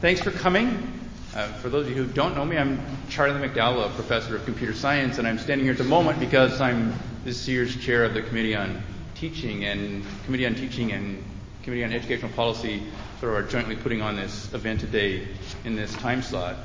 Thanks for coming. For those of you who don't know me, I'm Charlie McDowell, a professor of computer science, and I'm standing here at the moment because I'm this year's chair of the Committee on Teaching, and Committee on Educational Policy sort of are jointly putting on this event today in this time slot.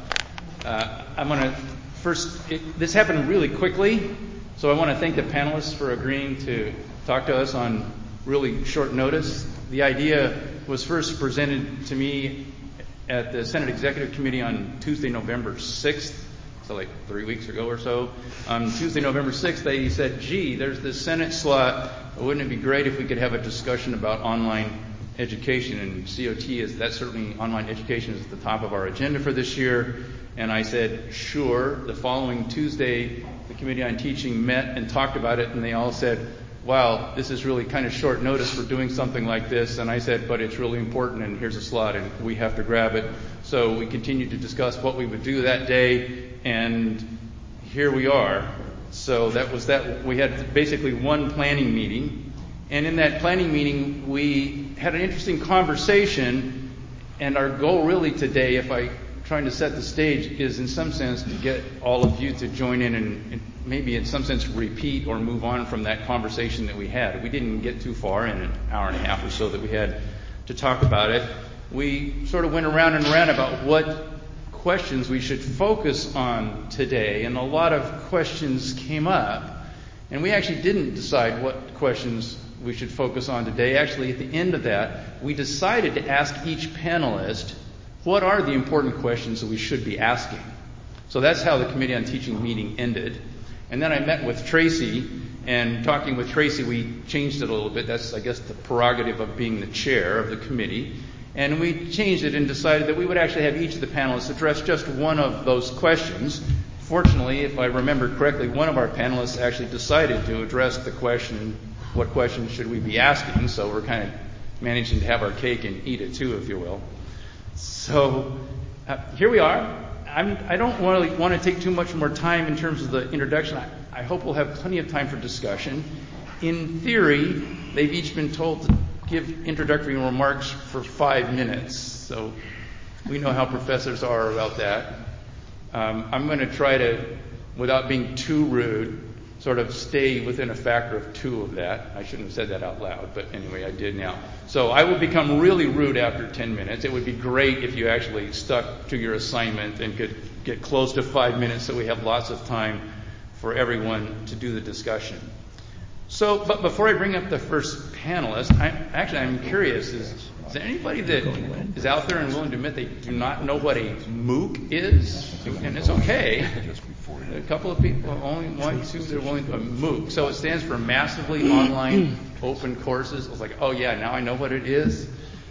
I'm going to this happened really quickly, so I want to thank the panelists for agreeing to talk to us on really short notice. The idea was first presented to me at the Senate Executive Committee on Tuesday, November 6th, so like 3 weeks ago or so. On Tuesday, November 6th, they said, gee, there's this Senate slot. Wouldn't it be great if we could have a discussion about online education? And that's certainly online education is at the top of our agenda for this year. And I said, sure. The following Tuesday, the Committee on Teaching met and talked about it, and they all said, wow, this is really kind of short notice for doing something like this. And I said, but it's really important, and here's a slot, and we have to grab it. So we continued to discuss what we would do that day, and here we are. So that was that. We had basically one planning meeting, and in that planning meeting, we had an interesting conversation, and our goal really today, if I trying to set the stage, is in some sense to get all of you to join in and maybe in some sense repeat or move on from that conversation that we had. We didn't get too far in an hour and a half or so that we had to talk about it. We sort of went around and around about what questions we should focus on today, and a lot of questions came up, and we actually didn't decide what questions we should focus on today. Actually, at the end of that, we decided to ask each panelist, what are the important questions that we should be asking? So that's how the Committee on Teaching meeting ended. And then I met with Tracy, and talking with Tracy, we changed it a little bit. That's, I guess, the prerogative of being the chair of the committee. And we changed it and decided that we would actually have each of the panelists address just one of those questions. Fortunately, if I remember correctly, one of our panelists actually decided to address the question, what questions should we be asking? So we're kind of managing to have our cake and eat it too, if you will. So here we are. I don't really want to take too much more time in terms of the introduction. I hope we'll have plenty of time for discussion. In theory, they've each been told to give introductory remarks for 5 minutes. So we know how professors are about that. I'm going to try to, without being too rude, sort of stay within a factor of 2 of that. I shouldn't have said that out loud, but anyway, I did now. So I will become really rude after 10 minutes. It would be great if you actually stuck to your assignment and could get close to 5 minutes so we have lots of time for everyone to do the discussion. So, but before I bring up the first panelist, I'm curious, is there anybody that is out there and willing to admit they do not know what a MOOC is? And it's okay. A couple of people, only 1, 2, they're willing to. MOOC. So it stands for Massively Online Open Courses. I was like, oh yeah, now I know what it is.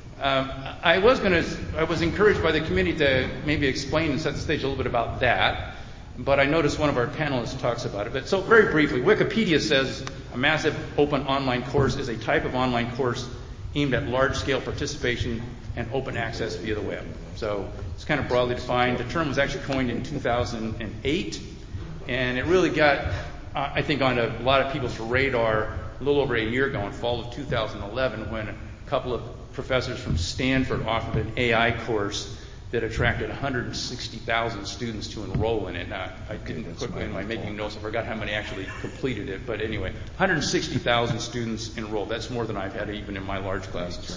I was encouraged by the committee to maybe explain and set the stage a little bit about that. But I noticed one of our panelists talks about it. But so very briefly, Wikipedia says a massive open online course is a type of online course aimed at large-scale participation and open access via the web. So it's kind of broadly defined. The term was actually coined in 2008, and it really got, I think, on a lot of people's radar a little over a year ago in fall of 2011 when a couple of professors from Stanford offered an AI course that attracted 160,000 students to enroll in it. Now, I didn't put in my making notes. I forgot how many actually completed it. But anyway, 160,000 students enrolled. That's more than I've had even in my large classes.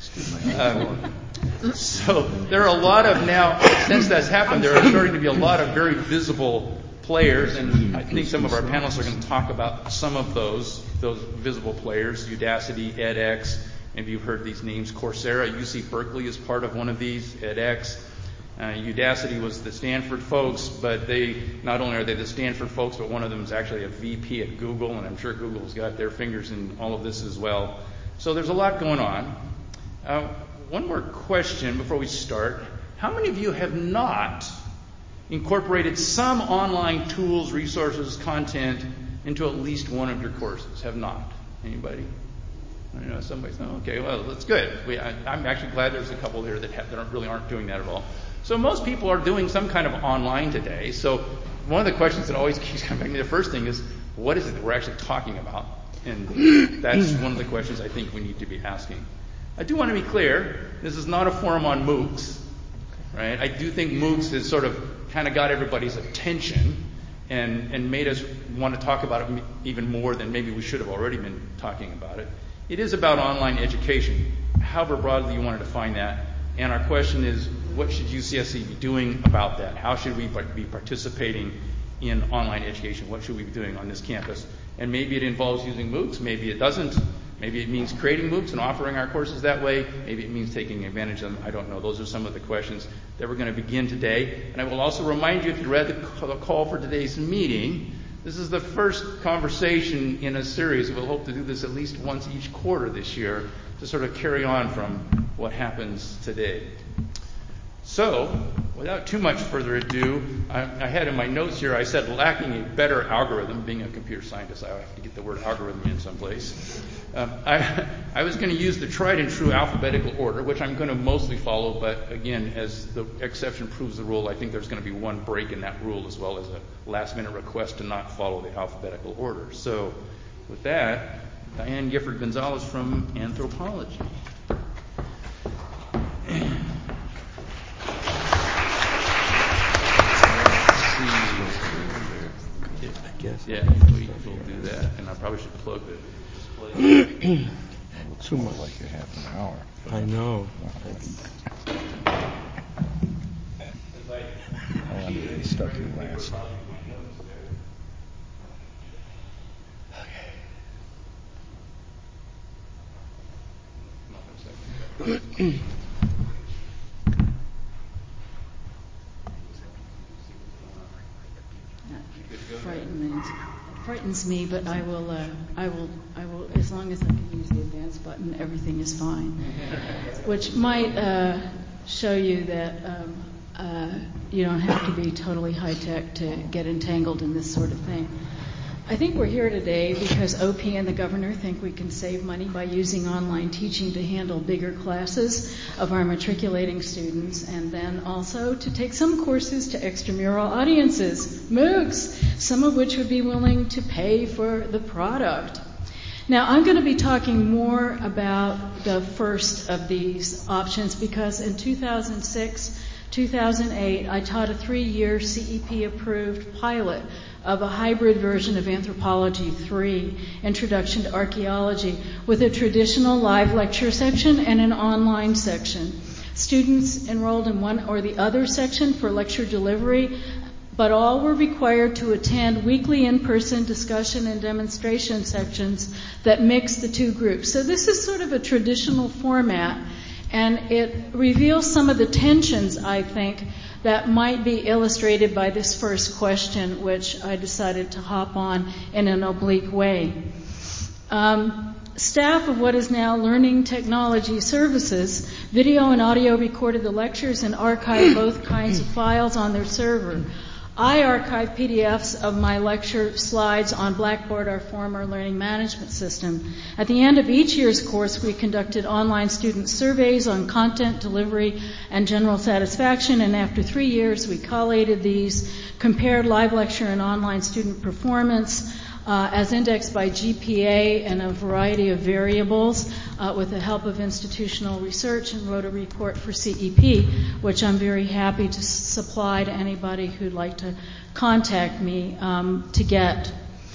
So there are a lot of now, since that's happened, there are starting to be a lot of very visible players. And I think some of our panelists are going to talk about some of those visible players, Udacity, edX. Maybe you've heard these names. Coursera, UC Berkeley is part of one of these, edX. Udacity was the Stanford folks, but not only are they the Stanford folks, but one of them is actually a VP at Google, and I'm sure Google's got their fingers in all of this as well. So there's a lot going on. One more question before we start. How many of you have not incorporated some online tools, resources, content into at least one of your courses? Have not? Anybody? I know somebody said, okay, well, that's good. I'm actually glad there's a couple there that really aren't doing that at all. So most people are doing some kind of online today. So one of the questions that always keeps coming back to me, the first thing is, what is it that we're actually talking about? And that's one of the questions I think we need to be asking. I do want to be clear, this is not a forum on MOOCs. right? I do think MOOCs has sort of kind of got everybody's attention and made us want to talk about it even more than maybe we should have already been talking about it. It is about online education, however broadly you want to define that. And our question is, what should UCSC be doing about that? How should we be participating in online education? What should we be doing on this campus? And maybe it involves using MOOCs, maybe it doesn't. Maybe it means creating MOOCs and offering our courses that way. Maybe it means taking advantage of them. I don't know. Those are some of the questions that we're going to begin today. And I will also remind you, if you read the call for today's meeting, this is the first conversation in a series. We'll hope to do this at least once each quarter this year to sort of carry on from what happens today. So, without too much further ado, I had in my notes here, I said lacking a better algorithm. Being a computer scientist, I have to get the word algorithm in someplace. I was going to use the tried and true alphabetical order, which I'm going to mostly follow, but again, as the exception proves the rule, I think there's going to be one break in that rule, as well as a last-minute request to not follow the alphabetical order. So, with that, Diane Gifford-Gonzalez from Anthropology. Yeah, we'll do that, and I probably should plug the display. Looks more like a half an hour. I know. I'm going to be stuck in last. Frightens me, but I will, as long as I can use the advance button, everything is fine. Which might show you that you don't have to be totally high-tech to get entangled in this sort of thing. I think we're here today because OP and the governor think we can save money by using online teaching to handle bigger classes of our matriculating students, and then also to take some courses to extramural audiences, MOOCs, some of which would be willing to pay for the product. Now, I'm going to be talking more about the first of these options because in 2006, 2008, I taught a 3-year CEP-approved pilot of a hybrid version of Anthropology 3, Introduction to Archaeology, with a traditional live lecture section and an online section. Students enrolled in one or the other section for lecture delivery, but all were required to attend weekly in-person discussion and demonstration sections that mix the two groups. So this is sort of a traditional format, and it reveals some of the tensions, I think, that might be illustrated by this first question, which I decided to hop on in an oblique way. Staff of what is now Learning Technology Services video and audio recorded the lectures and archived both kinds of files on their server. I archive PDFs of my lecture slides on Blackboard, our former learning management system. At the end of each year's course, we conducted online student surveys on content, delivery, and general satisfaction, and after 3 years, we collated these, compared live lecture and online student performance as indexed by GPA and a variety of variables with the help of institutional research, and wrote a report for CEP, which I'm very happy to supply to anybody who'd like to contact me to get.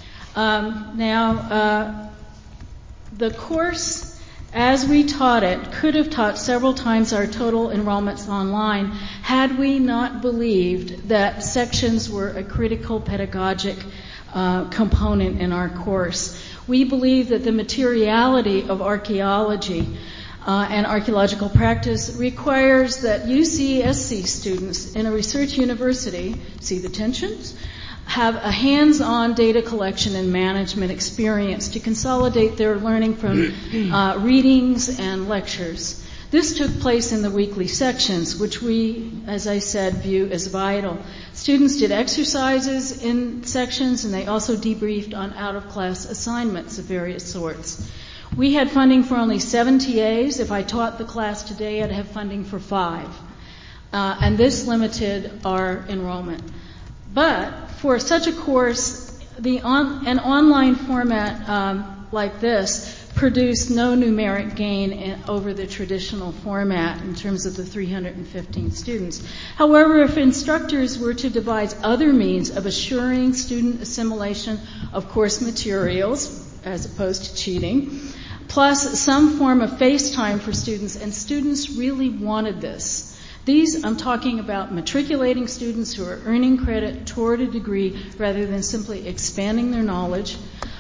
The course, as we taught it, could have taught several times our total enrollments online had we not believed that sections were a critical pedagogic component in our course. We believe that the materiality of archaeology and archaeological practice requires that UCSC students in a research university, see the tensions, have a hands-on data collection and management experience to consolidate their learning from readings and lectures. This took place in the weekly sections, which we, as I said, view as vital. Students did exercises in sections, and they also debriefed on out-of-class assignments of various sorts. We had funding for only 7 TAs. If I taught the class today, I'd have funding for 5. And this limited our enrollment. But for such a course, an online format like this produced no numeric gain over the traditional format in terms of the 315 students. However, if instructors were to devise other means of assuring student assimilation of course materials, as opposed to cheating, plus some form of face time for students, and students really wanted this. I'm talking about matriculating students who are earning credit toward a degree rather than simply expanding their knowledge.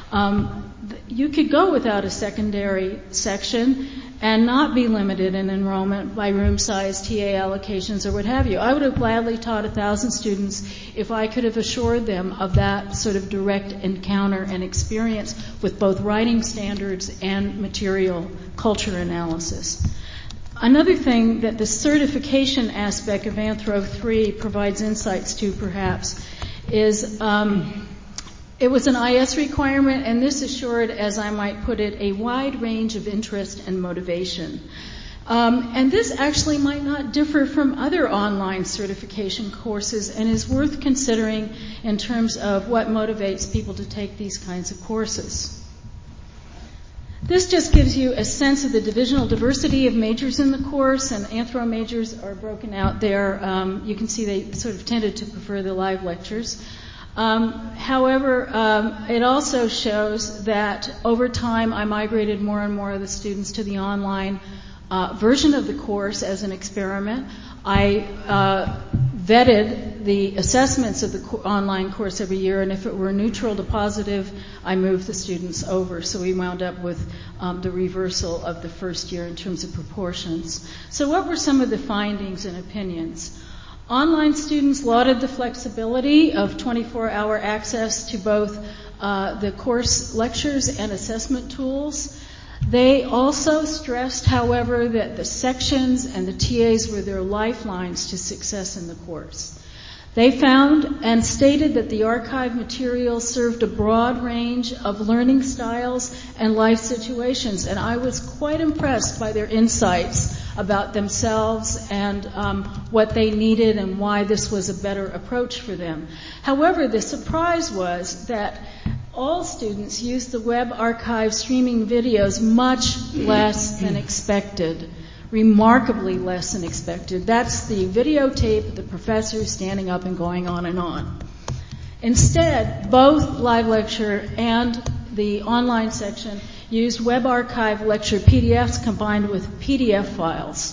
You could go without a secondary section and not be limited in enrollment by room size, TA allocations, or what have you. I would have gladly taught 1,000 students if I could have assured them of that sort of direct encounter and experience with both writing standards and material culture analysis. Another thing that the certification aspect of Anthro 3 provides insights to, perhaps, is it was an IS requirement, and this assured, as I might put it, a wide range of interest and motivation. And this actually might not differ from other online certification courses and is worth considering in terms of what motivates people to take these kinds of courses. This just gives you a sense of the divisional diversity of majors in the course, and Anthro majors are broken out there. You can see they sort of tended to prefer the live lectures. However, it also shows that over time I migrated more and more of the students to the online version of the course as an experiment. I vetted the assessments of the online course every year, and if it were neutral to positive, I moved the students over. So we wound up with the reversal of the first year in terms of proportions. So what were some of the findings and opinions? Online students lauded the flexibility of 24-hour access to both the course lectures and assessment tools. They also stressed, however, that the sections and the TAs were their lifelines to success in the course. They found and stated that the archive material served a broad range of learning styles and life situations, and I was quite impressed by their insights about themselves and what they needed and why this was a better approach for them. However, the surprise was that all students used the web archive streaming videos much less than expected, remarkably less than expected. That's the videotape of the professor standing up and going on and on. Instead, both live lecture and the online section used web archive lecture PDFs combined with PDF files.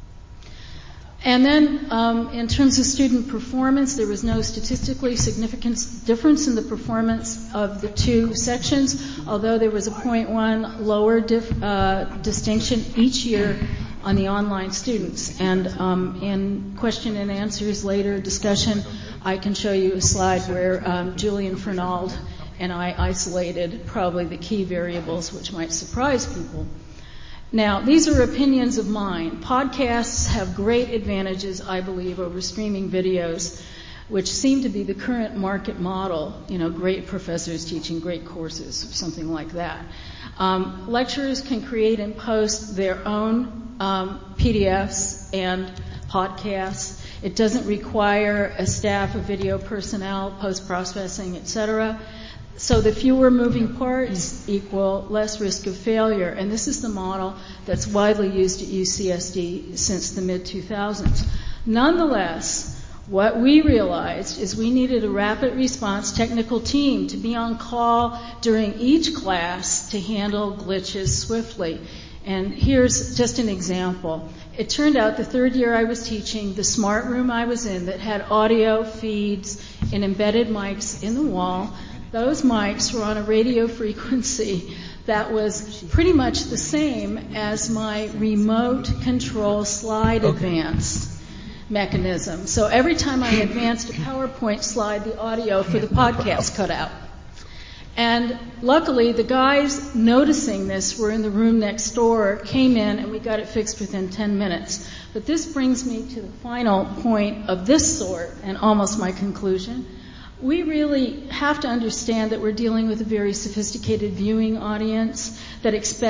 And then in terms of student performance, there was no statistically significant difference in the performance of the two sections, although there was a 0.1 lower distinction each year on the online students. And in question and answers later discussion, I can show you a slide where Julian Fernald and I isolated probably the key variables which might surprise people. Now, these are opinions of mine. Podcasts have great advantages, I believe, over streaming videos, which seem to be the current market model. You know, great professors teaching great courses or something like that. Lecturers can create and post their own PDFs and podcasts. It doesn't require a staff of video personnel, post-processing, etc. So the fewer moving parts equal less risk of failure. And this is the model that's widely used at UCSD since the mid-2000s. Nonetheless, what we realized is we needed a rapid response technical team to be on call during each class to handle glitches swiftly. And here's just an example. It turned out the third year I was teaching, the smart room I was in that had audio feeds and embedded mics in the wall, those mics were on a radio frequency that was pretty much the same as my remote control slide advance mechanism. So every time I advanced a PowerPoint slide, the audio for the podcast cut out. And luckily, the guys noticing this were in the room next door, came in, and we got it fixed within 10 minutes. But this brings me to the final point of this sort, and almost my conclusion. We really have to understand that we're dealing with a very sophisticated viewing audience that expect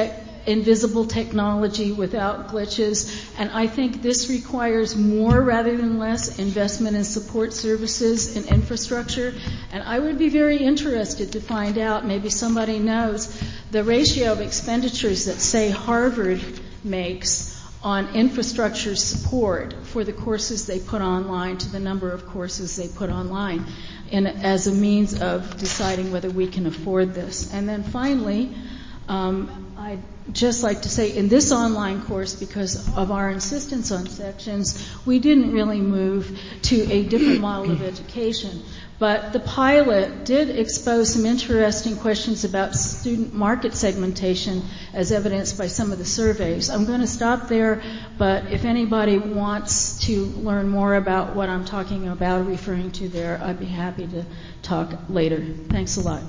invisible technology without glitches. And I think this requires more rather than less investment in support services and infrastructure. And I would be very interested to find out, maybe somebody knows, the ratio of expenditures that, say, Harvard makes on infrastructure support for the courses they put online to the number of courses they put online, and as a means of deciding whether we can afford this. And then finally, I'd just like to say, in this online course, because of our insistence on sections, we didn't really move to a different model of education. But the pilot did expose some interesting questions about student market segmentation, as evidenced by some of the surveys. I'm going to stop there, but if anybody wants to learn more about what I'm talking about, referring to there, I'd be happy to talk later. Thanks a lot.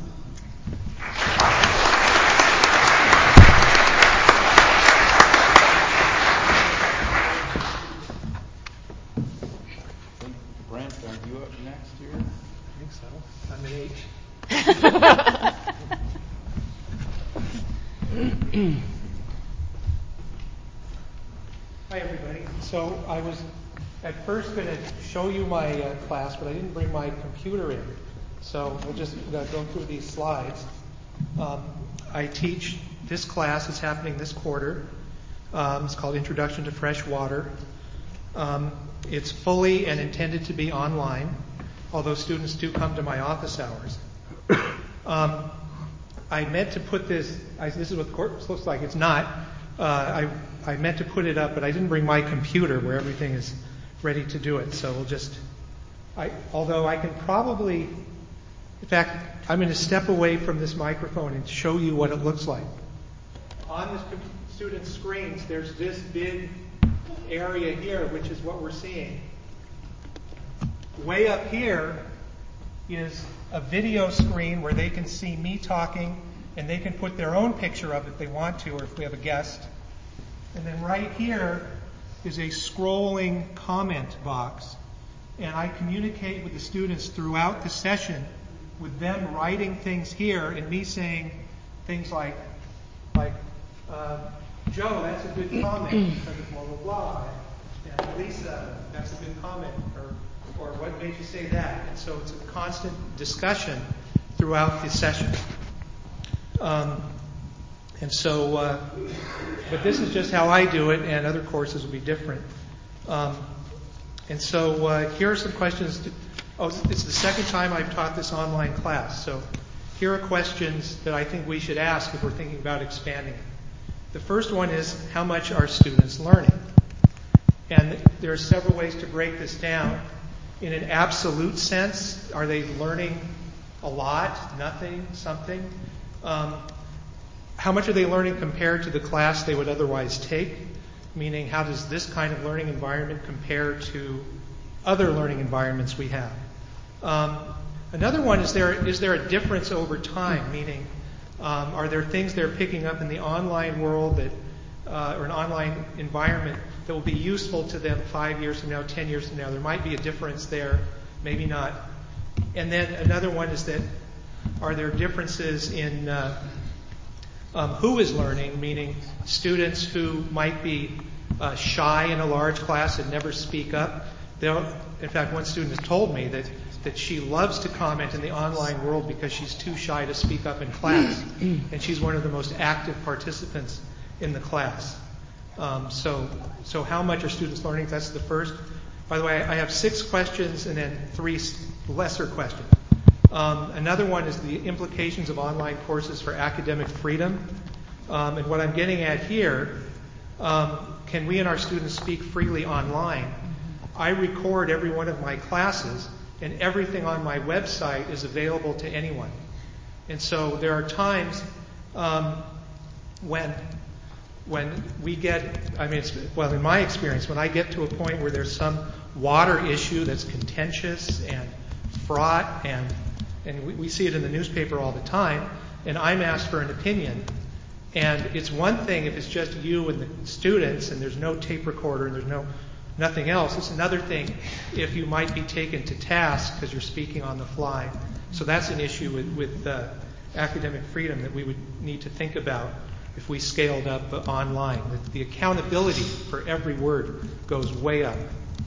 Brent, are you up next here? I think so. I'm an H. Hi, everybody. So I was at first going to show you my class, but I didn't bring my computer in. So we'll just go through these slides. I teach this class. It's happening this quarter. It's called Introduction to Fresh Water. It's fully and intended to be online, although students do come to my office hours. I meant to put this is what the course looks like. It's not. I meant to put it up, but I didn't bring my computer where everything is ready to do it. So we'll just, although I can probably, in fact, I'm going to step away from this microphone and show you what it looks like. On the students' screens, there's this big area here, which is what we're seeing. Way up here is a video screen where they can see me talking, and they can put their own picture up if they want to, or if we have a guest. And then right here is a scrolling comment box, and I communicate with the students throughout the session with them writing things here and me saying things like Joe, that's a good comment because of blah, blah, blah. And Lisa, that's a good comment. Or what made you say that? And so it's a constant discussion throughout the session. But this is just how I do it, and other courses will be different. Here are some questions. It's the second time I've taught this online class. So here are questions that I think we should ask if we're thinking about expanding it. The first one is, how much are students learning? And there are several ways to break this down. In an absolute sense, are they learning a lot, nothing, something? How much are they learning compared to the class they would otherwise take? Meaning, how does this kind of learning environment compare to other learning environments we have? Another one, is there a difference over time? Meaning, are there things they're picking up in the online world that, or an online environment that will be useful to them 5 years from now, 10 years from now? There might be a difference there, maybe not. And then another one is that, are there differences in who is learning, meaning students who might be shy in a large class and never speak up. In fact, one student has told me that she loves to comment in the online world because she's too shy to speak up in class, and she's one of the most active participants in the class. So how much are students learning? That's the first. By the way, I have 6 questions and then 3 lesser questions. Another one is the implications of online courses for academic freedom. And what I'm getting at here, can we and our students speak freely online? I record every one of my classes, and everything on my website is available to anyone. And so there are times when we get, in my experience, when I get to a point where there's some water issue that's contentious and fraught, and we see it in the newspaper all the time, and I'm asked for an opinion. And it's one thing if it's just you and the students and there's no tape recorder and there's nothing else. It's another thing if you might be taken to task because you're speaking on the fly. So that's an issue with academic freedom that we would need to think about. if we scaled up online. The accountability for every word goes way up.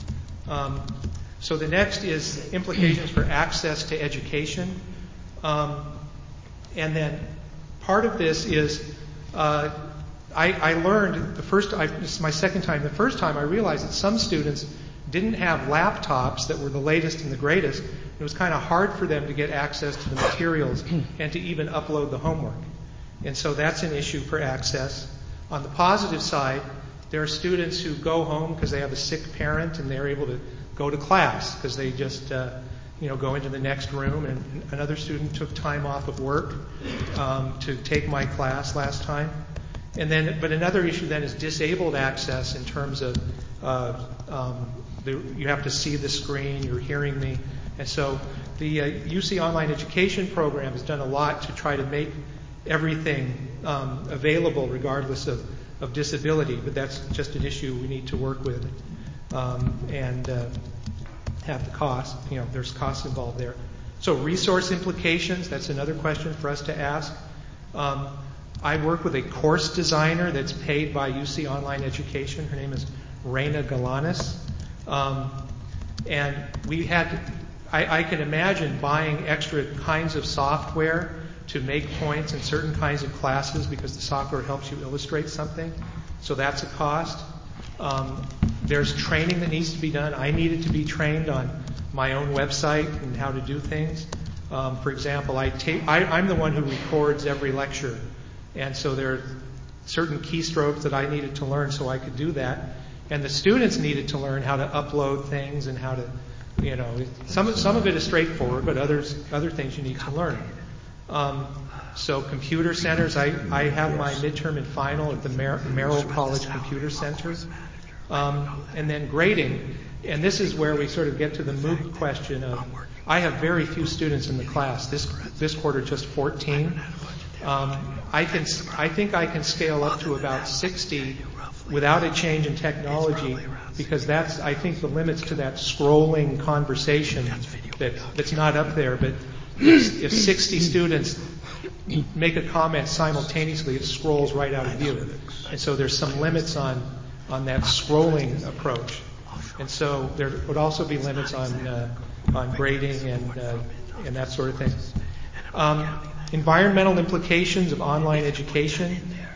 So the next is implications for access to education. And then part of this is I learned this is my second time. The first time I realized that some students didn't have laptops that were the latest and the greatest. It was kind of hard for them to get access to the materials and to even upload the homework. And so that's an issue for access. On the positive side, there are students who go home because they have a sick parent and they're able to go to class because they just go into the next room. And another student took time off of work to take my class last time. But another issue then is disabled access in terms of you have to see the screen, you're hearing me. And so the UC Online Education Program has done a lot to try to make everything available regardless of disability, but that's just an issue we need to work with and have the cost. There's costs involved there. So resource implications, that's another question for us to ask. I work with a course designer that's paid by UC Online Education. Her name is Reina Galanis. And I can imagine buying extra kinds of software to make points in certain kinds of classes because the software helps you illustrate something. So that's a cost. There's training that needs to be done. I needed to be trained on my own website and how to do things. For example, I'm the one who records every lecture. And so there are certain keystrokes that I needed to learn so I could do that. And the students needed to learn how to upload things and how to, some of it is straightforward, but other things you need to learn. So computer centers, I have my midterm and final at the Merrill College Computer Center. And then grading, and this is where we sort of get to the MOOC question of, I have very few students in the class. This quarter, just 14. I think I can scale up to about 60 without a change in technology, because that's, I think, the limits to that scrolling conversation that's not up there. But if 60 students make a comment simultaneously, it scrolls right out of view. And so there's some limits on that scrolling approach. And so there would also be limits on grading and that sort of thing. Environmental implications of online education.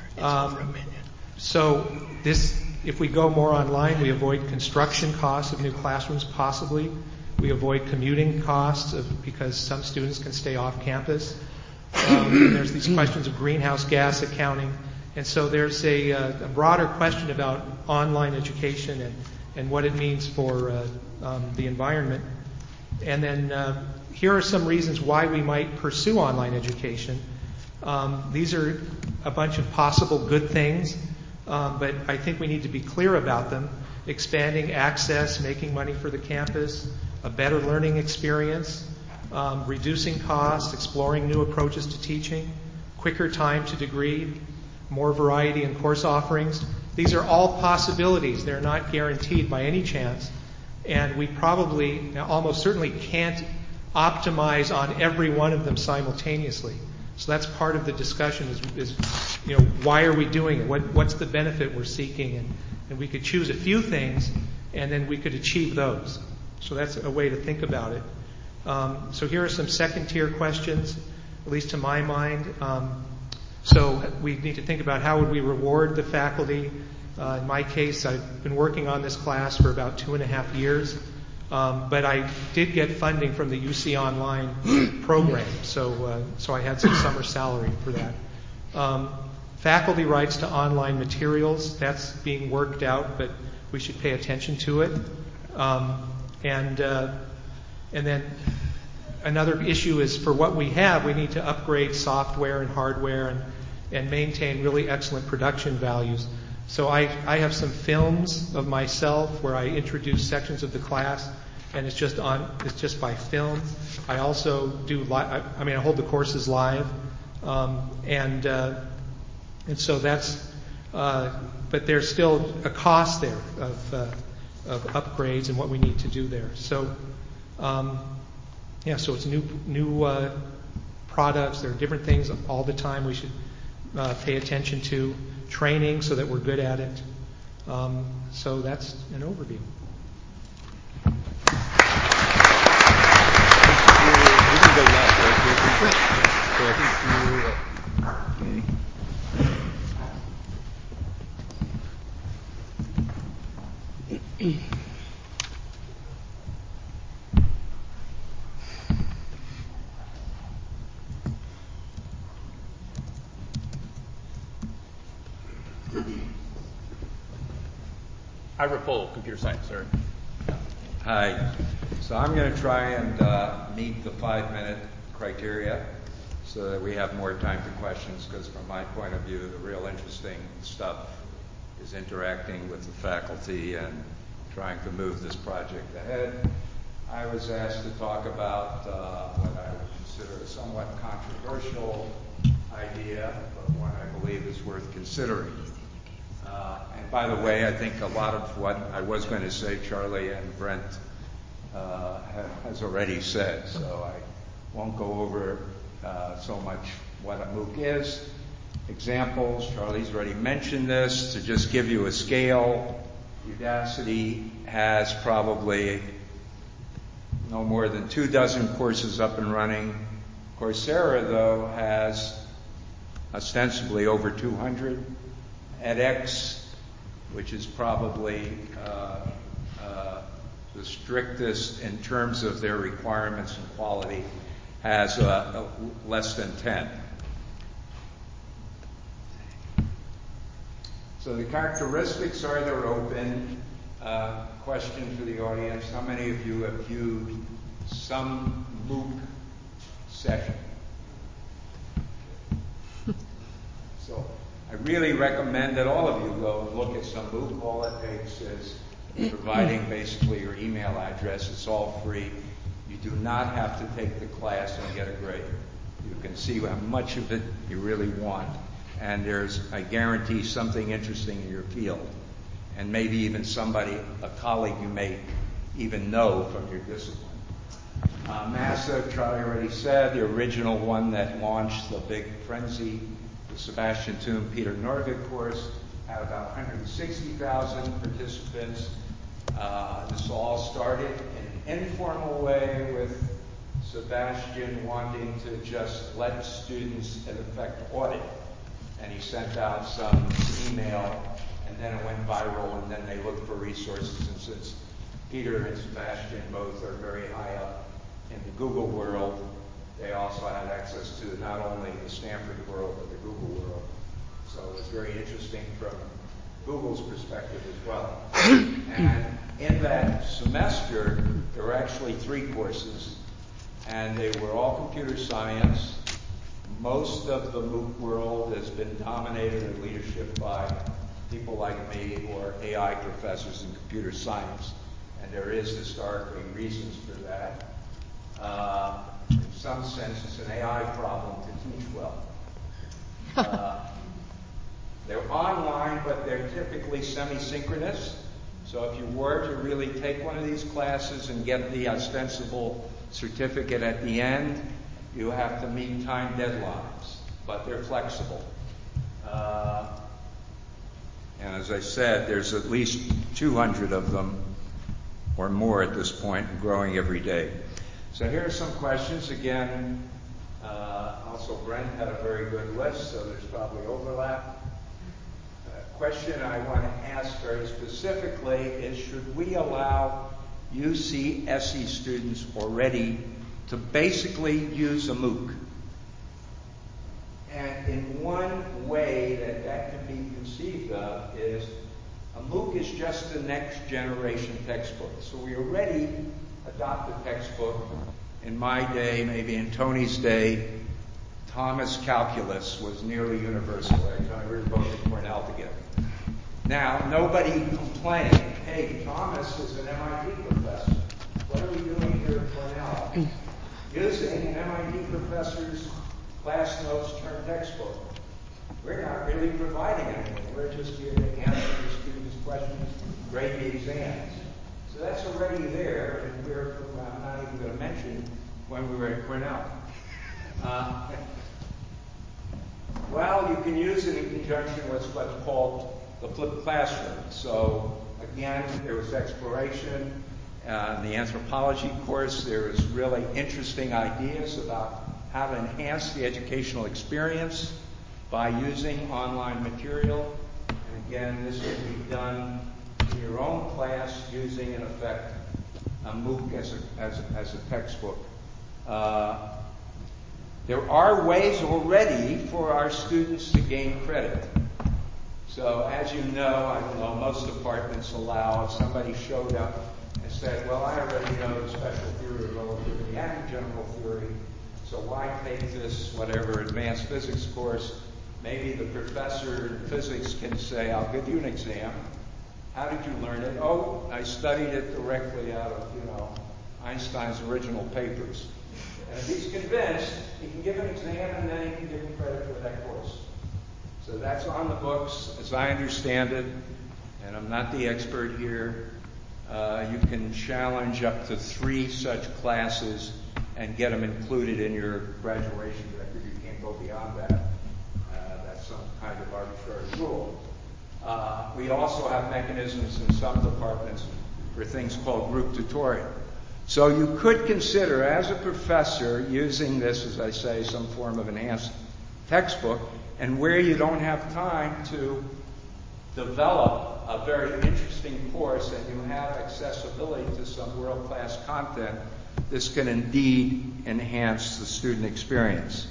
So if we go more online, we avoid construction costs of new classrooms, possibly. We avoid commuting costs because some students can stay off campus. And there's these questions of greenhouse gas accounting. And so there's a broader question about online education and what it means for the environment. And then here are some reasons why we might pursue online education. These are a bunch of possible good things, but I think we need to be clear about them. Expanding access, making money for the campus, a better learning experience, reducing costs, exploring new approaches to teaching, quicker time to degree, more variety in course offerings. These are all possibilities. They're not guaranteed by any chance. And we probably, almost certainly, can't optimize on every one of them simultaneously. So that's part of the discussion is why are we doing it? What's the benefit we're seeking? And we could choose a few things, and then we could achieve those. So that's a way to think about it. So here are some second-tier questions, at least to my mind. So we need to think about how would we reward the faculty. In my case, I've been working on this class for about 2.5 years, but I did get funding from the UC Online program, so I had some summer salary for that. Faculty rights to online materials, that's being worked out, but we should pay attention to it. And then another issue is for what we have, we need to upgrade software and hardware and maintain really excellent production values. So I have some films of myself where I introduce sections of the class, and it's just by film. I also do I hold the courses live, and so that's. But there's still a cost there of upgrades and what we need to do there. So so it's new products. There are different things all the time. We should pay attention to, training so that we're good at it. So that's an overview. We can go left, right? So I think you. Okay. Ira Pohl, computer science, sir. Hi. So I'm going to try and meet the 5-minute criteria so that we have more time for questions, because from my point of view, the real interesting stuff is interacting with the faculty and trying to move this project ahead. I was asked to talk about what I would consider a somewhat controversial idea, but one I believe is worth considering. And by the way, I think a lot of what I was going to say, Charlie and Brent has already said, so I won't go over so much what a MOOC is. Examples, Charlie's already mentioned this. To just give you a scale, Udacity has probably no more than 24 courses up and running. Coursera, though, has ostensibly over 200. edX, which is probably the strictest in terms of their requirements and quality, has less than 10. So the characteristics are they're open. Question for the audience: how many of you have viewed some MOOC session? So I really recommend that all of you go and look at some MOOC. All it takes is providing basically your email address. It's all free. You do not have to take the class and get a grade. You can see how much of it you really want. And there's, I guarantee, something interesting in your field. And maybe even somebody, a colleague you may even know from your discipline. MASA, Charlie already said, the original one that launched the big frenzy, the Sebastian Thun, Peter Norvig course, had about 160,000 participants. This all started in an informal way with Sebastian wanting to just let students, in effect, audit. And he sent out some email, and then it went viral, and then they looked for resources. And since Peter and Sebastian both are very high up in the Google world, they also had access to not only the Stanford world, but the Google world. So it was very interesting from Google's perspective as well. And in that semester, there were actually 3 courses, and they were all computer science. Most of the MOOC world has been dominated in leadership by people like me who are AI professors in computer science, and there is historically reasons for that. In some sense, it's an AI problem to teach well. They're online, but they're typically semi-synchronous. So if you were to really take one of these classes and get the ostensible certificate at the end, you have to meet time deadlines, but they're flexible. And as I said, there's at least 200 of them or more at this point, and growing every day. So here are some questions. Again, also Brent had a very good list, so there's probably overlap. Question I want to ask very specifically is, should we allow UCSC students already to basically use a MOOC? And in one way that can be conceived of is a MOOC is just the next generation textbook. So we already adopt a textbook. In my day, maybe in Tony's day, Thomas Calculus was nearly universal. Right? We were both at Cornell together. Now, nobody complained, hey, Thomas is an MIT professor. What are we doing here at Cornell? Using an MIT professor's class notes term textbook. We're not really providing anything. We're just here to answer the students' questions, grade the exams. So that's already there, and I'm not even going to mention when we were at Cornell. Well, you can use it in conjunction with what's called the flipped classroom. So again, there was exploration. In the anthropology course, there was really interesting ideas about how to enhance the educational experience by using online material. And again, this can be done in your own class using, in effect, a MOOC as a textbook. There are ways already for our students to gain credit. So as you know, I don't know, most departments allow if somebody showed up and said, well, I already know the special theory of relativity and general theory, so why take this, whatever, advanced physics course? Maybe the professor in physics can say, I'll give you an exam. How did you learn it? Oh, I studied it directly out of, Einstein's original papers. And if he's convinced, he can give an exam and then he can give him credit for that course. So that's on the books, as I understand it, and I'm not the expert here. You can challenge up to 3 such classes and get them included in your graduation record. You can't go beyond that. That's some kind of arbitrary rule. We also have mechanisms in some departments for things called group tutoring. So you could consider, as a professor, using this, as I say, some form of enhanced textbook, and where you don't have time to develop a very interesting course and you have accessibility to some world-class content, this can indeed enhance the student experience.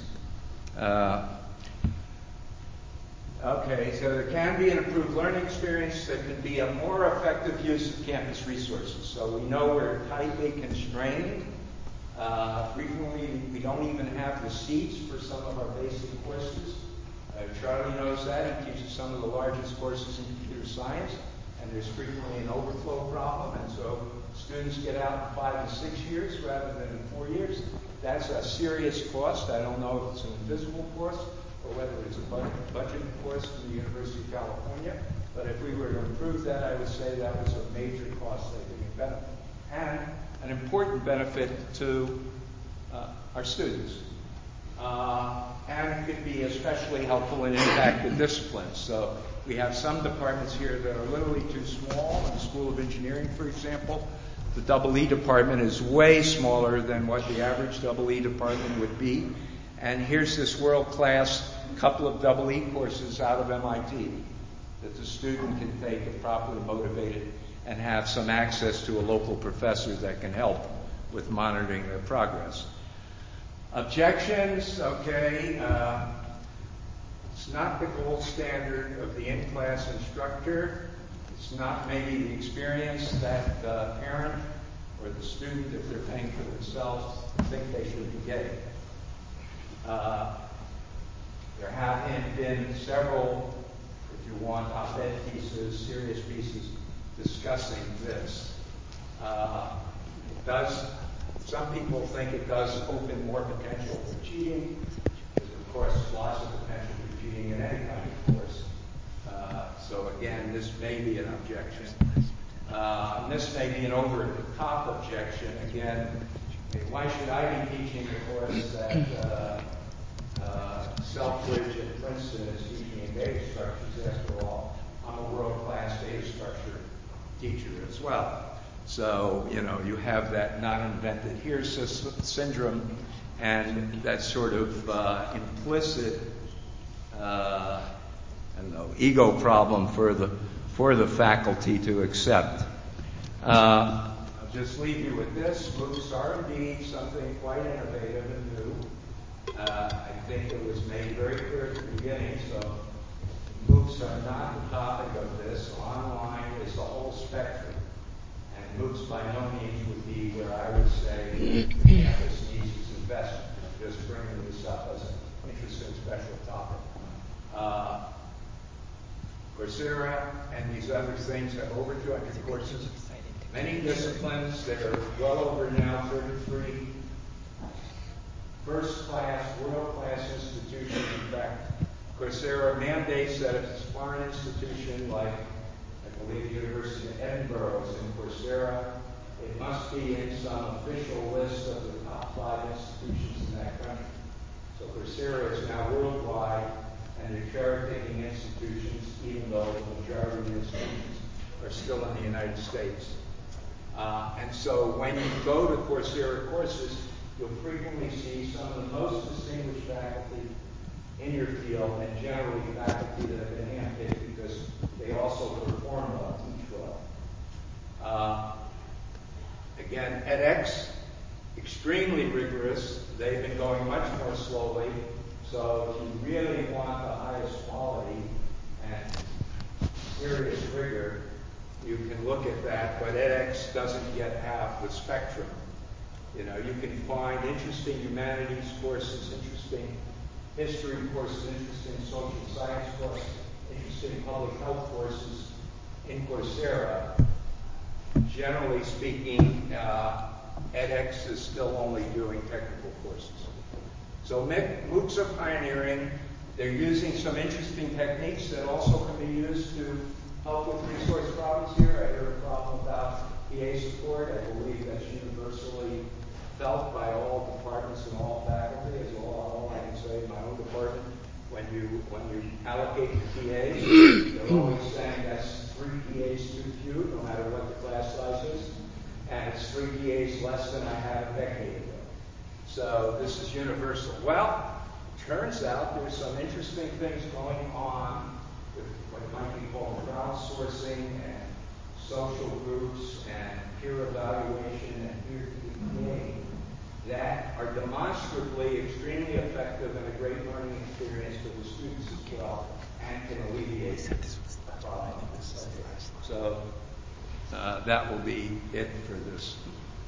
Okay, so there can be an improved learning experience. There can be a more effective use of campus resources. So we know we're tightly constrained. Frequently, we don't even have the seats for some of our basic courses. Charlie knows that. He teaches some of the largest courses in computer science, and there's frequently an overflow problem. And so students get out in 5 to 6 years rather than in 4 years. That's a serious cost. I don't know if it's an invisible cost or whether it's a budget course from the University of California. But if we were to improve that, I would say that was a major cost-saving benefit. And an important benefit to our students. And it could be especially helpful in impacted disciplines. So we have some departments here that are literally too small. In the School of Engineering, for example, the EE department is way smaller than what the average EE department would be. And here's this world-class couple of EE courses out of MIT that the student can take if properly motivated and have some access to a local professor that can help with monitoring their progress. Objections, okay. It's not the gold standard of the in-class instructor. It's not maybe the experience that the parent or the student, if they're paying for themselves, think they should be getting. There have been several, if you want, op-ed pieces, serious pieces discussing this. Some people think it does open more potential for cheating. There's, of course, lots of potential for cheating in any kind of course. So again, this may be an objection. This may be an over-the-top objection. Again, why should I be teaching a course that Selfridge at Princeton is teaching in data structures? After all, I'm a world-class data structure teacher as well. So, you have that not invented here syndrome and that sort of implicit ego problem for the faculty to accept. I'll just leave you with this. MOOCs are indeed something quite innovative and new. I think it was made very clear at the beginning, so MOOCs are not the topic of this. Online is the whole spectrum. And MOOCs by no means would be where I would say campus needs its investment. Just bringing this up as an interesting special topic. Coursera and these other things have over 200 courses. Many disciplines that are well over now 33 first-class, world-class institutions. In fact, Coursera mandates that if it's a foreign institution like, I believe, the University of Edinburgh is in Coursera, it must be in some official list of the top 5 institutions in that country. So Coursera is now worldwide, and they're cherry-picking institutions, even though the majority of the institutions are still in the United States. And so when you go to Coursera courses, you'll frequently see some of the most distinguished faculty in your field, and generally faculty that have been handpicked because they also perform well, teach well. Again, edX, extremely rigorous. They've been going much more slowly. So if you really want the highest quality and serious rigor, you can look at that. But edX doesn't yet have the spectrum. You know, you can find interesting humanities courses, interesting history courses, interesting social science courses, interesting public health courses in Coursera. Generally speaking, edX is still only doing technical courses. So MOOCs are pioneering. They're using some interesting techniques that also can be used to help with resource problems here. I heard a problem about PA support. I believe that's universally felt by all departments and all faculty, as all I can say in my own department. When you allocate the PAs, they're always saying that's 3 PAs too few, no matter what the class size is, and it's 3 PAs less than I had a decade ago. So this is universal. Well, turns out there's some interesting things going on with what might be called crowdsourcing and social groups and peer evaluation and peer-to-peer that are demonstrably extremely effective and a great learning experience for the students as well, and can alleviate the problem. So that will be it for this.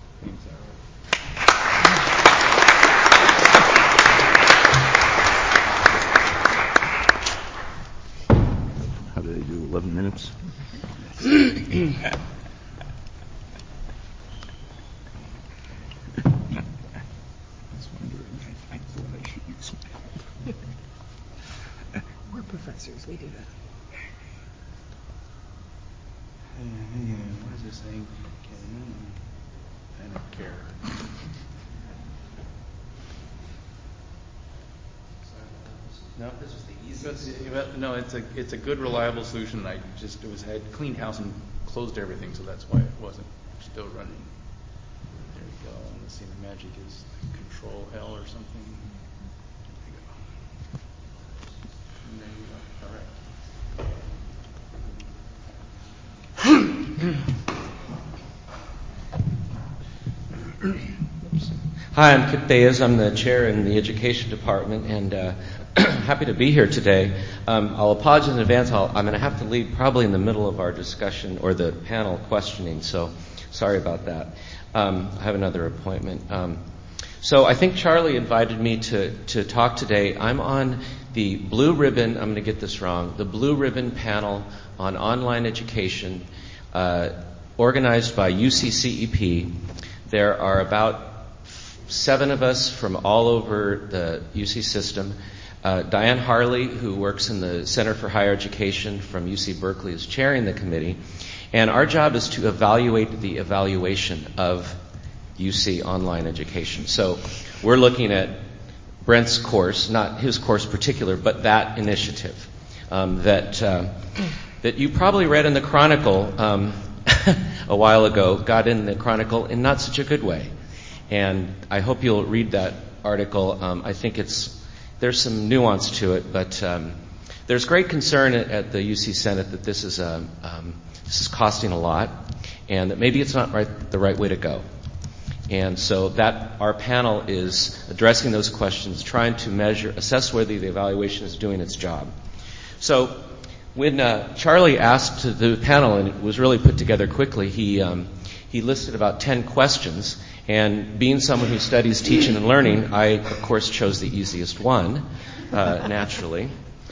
How do they do? 11 minutes? We're professors, we do that. What is this thing? I don't care. No, this is the easiest. No, it's a good, reliable solution. I had cleaned house and closed everything, so that's why it wasn't still running. There you go. Let's see, the magic is Control L or something. There you go. And there you go. All right. Hi, I'm Kip Baez. I'm the chair in the education department, and happy to be here today. I'll apologize in advance. I'm going to have to leave probably in the middle of our discussion or the panel questioning, so sorry about that. I have another appointment. So I think Charlie invited me to talk today. I'm on the Blue Ribbon, I'm going to get this wrong, the Blue Ribbon panel on online education organized by UCCEP. There are about 7 of us from all over the UC system. Diane Harley, who works in the Center for Higher Education from UC Berkeley, is chairing the committee. And our job is to evaluate the evaluation of UC online education. So we're looking at Brent's course, not his course particular, but that initiative that you probably read in the Chronicle a while ago, got in the Chronicle in not such a good way. And I hope you'll read that article. I think there's some nuance to it, but there's great concern at the UC Senate that this is costing a lot, and that maybe it's not the right way to go. And so that our panel is addressing those questions, trying to assess whether the evaluation is doing its job. So when Charlie asked the panel, and it was really put together quickly, he listed about 10 questions. And being someone who studies teaching and learning, I, of course, chose the easiest one, naturally.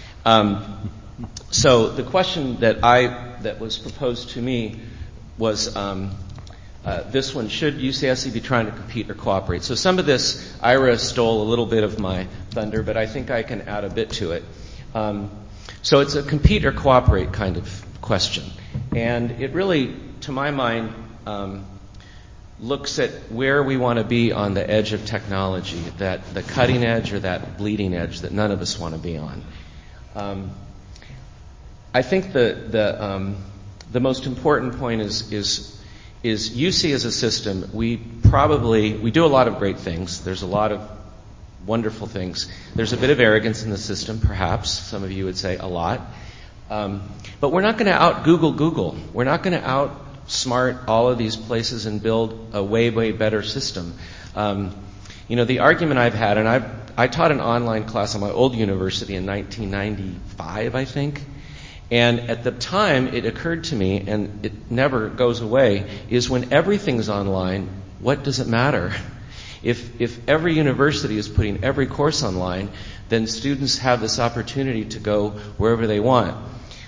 So the question that was proposed to me was this one: should UCSC be trying to compete or cooperate? So some of this, Ira stole a little bit of my thunder, but I think I can add a bit to it. So it's a compete or cooperate kind of question. And it really, to my mind, looks at where we want to be on the edge of technology, that the cutting edge or that bleeding edge that none of us want to be on. I think the most important point is UC as a system. We do a lot of great things. There's a lot of wonderful things. There's a bit of arrogance in the system, perhaps. Some of you would say a lot. But we're not going to out-Google. We're not going to outsmart all of these places and build a way, way better system. The argument I've had, and I taught an online class at my old university in 1995, I think. And at the time, it occurred to me, and it never goes away, is when everything's online, what does it matter? If every university is putting every course online, then students have this opportunity to go wherever they want.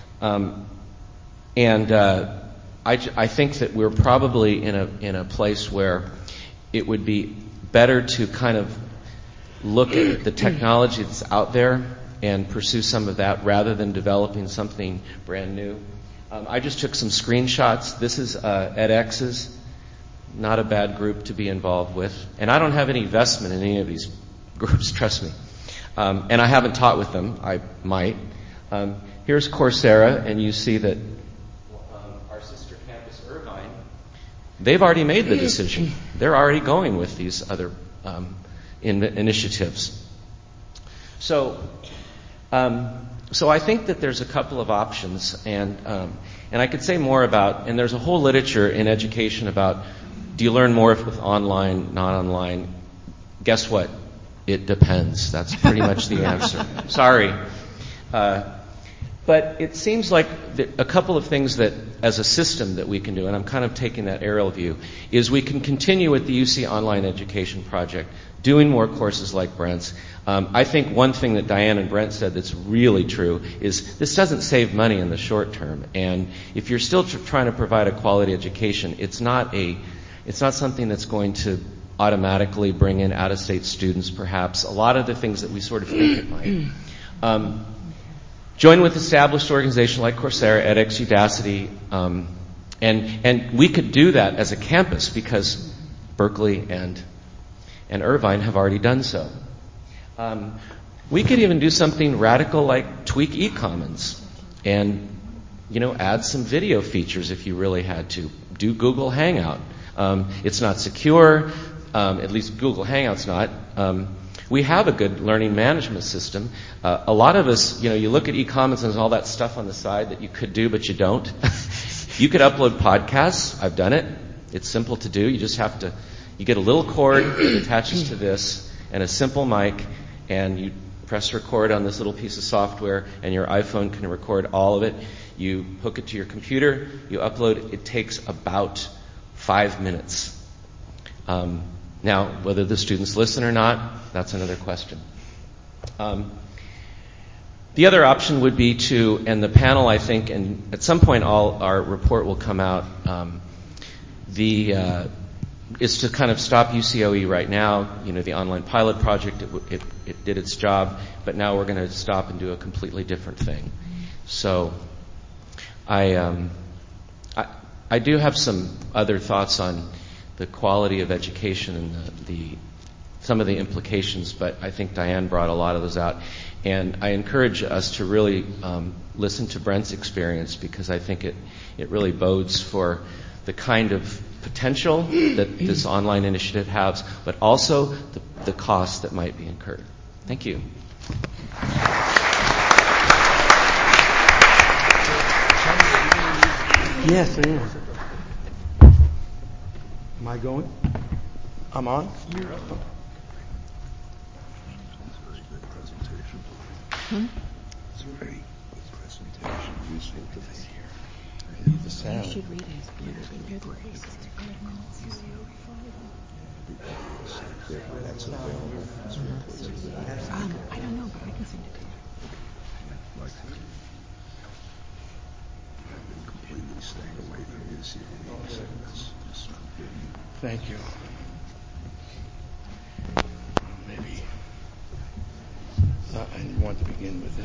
I think that we're probably in a place where it would be better to kind of look at the technology that's out there and pursue some of that rather than developing something brand new. I just took some screenshots. This is edX's. Not a bad group to be involved with. And I don't have any investment in any of these groups, trust me. And I haven't taught with them. I might. Here's Coursera, and you see that our sister campus, Irvine, they've already made the decision. They're already going with these other initiatives. So I think that there's a couple of options, and I could say more about, and there's a whole literature in education about, do you learn more with online, not online? Guess what? It depends. That's pretty much the answer. Sorry. But it seems like a couple of things that, as a system, that we can do, and I'm kind of taking that aerial view, is we can continue with the UC Online Education Project, doing more courses like Brent's. I think one thing that Diane and Brent said that's really true is this doesn't save money in the short term. And if you're still trying to provide a quality education, it's not something that's going to automatically bring in out-of-state students, perhaps. A lot of the things that we sort of think it might. Join with established organizations like Coursera, edX, Udacity, and we could do that as a campus because Berkeley and Irvine have already done so. We could even do something radical like tweak eCommons and, add some video features if you really had to. Do Google Hangout. It's not secure, at least Google Hangout's not. We have a good learning management system. A lot of us, you look at eCommons and there's all that stuff on the side that you could do, but you don't. You could upload podcasts. I've done it. It's simple to do. You just have to, you get a little cord that attaches to this and a simple mic, and you press record on this little piece of software, and your iPhone can record all of it. You hook it to your computer. You upload. It takes about 5 minutes. Now, whether the students listen or not, that's another question. The other option would be to, and the panel, I think, and at some point our report will come out, is to kind of stop UCOE right now. The online pilot project, it did its job, but now we're going to stop and do a completely different thing. So I do have some other thoughts on the quality of education and some of the implications, but I think Diane brought a lot of those out. And I encourage us to really listen to Brent's experience, because I think it really bodes for the kind of potential that this online initiative has, but also the costs that might be incurred. Thank you. Yes, I am. Am I going? I'm on? You're up. It's a very good presentation. Useful to hear. I need the sound. You should read it. That's available. I don't know, but I can send it to you. I've been completely staying away from UCLA segments. Thank you. Maybe I didn't want to begin with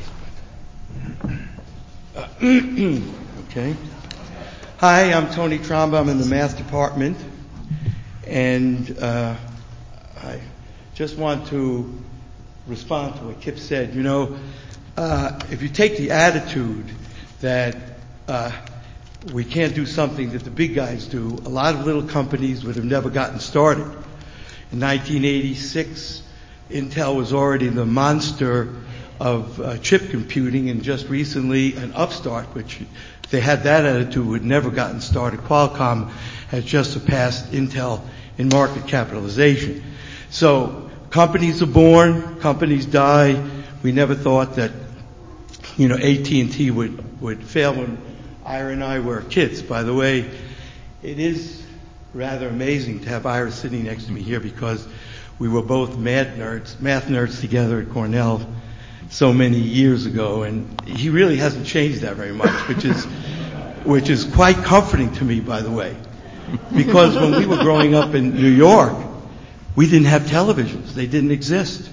this, but okay. Hi, I'm Tony Tromba. I'm in the math department, and I just want to respond to what Kip said. if you take the attitude that we can't do something that the big guys do, a lot of little companies would have never gotten started. In 1986, Intel was already the monster of chip computing, and just recently an upstart, which if they had that attitude, would never gotten started. Qualcomm has just surpassed Intel in market capitalization. So companies are born, companies die. We never thought that, AT&T would fail when Ira and I were kids. By the way, it is rather amazing to have Ira sitting next to me here because we were both math nerds together at Cornell so many years ago, and he really hasn't changed that very much, which is quite comforting to me, by the way, because when we were growing up in New York, we didn't have televisions; they didn't exist.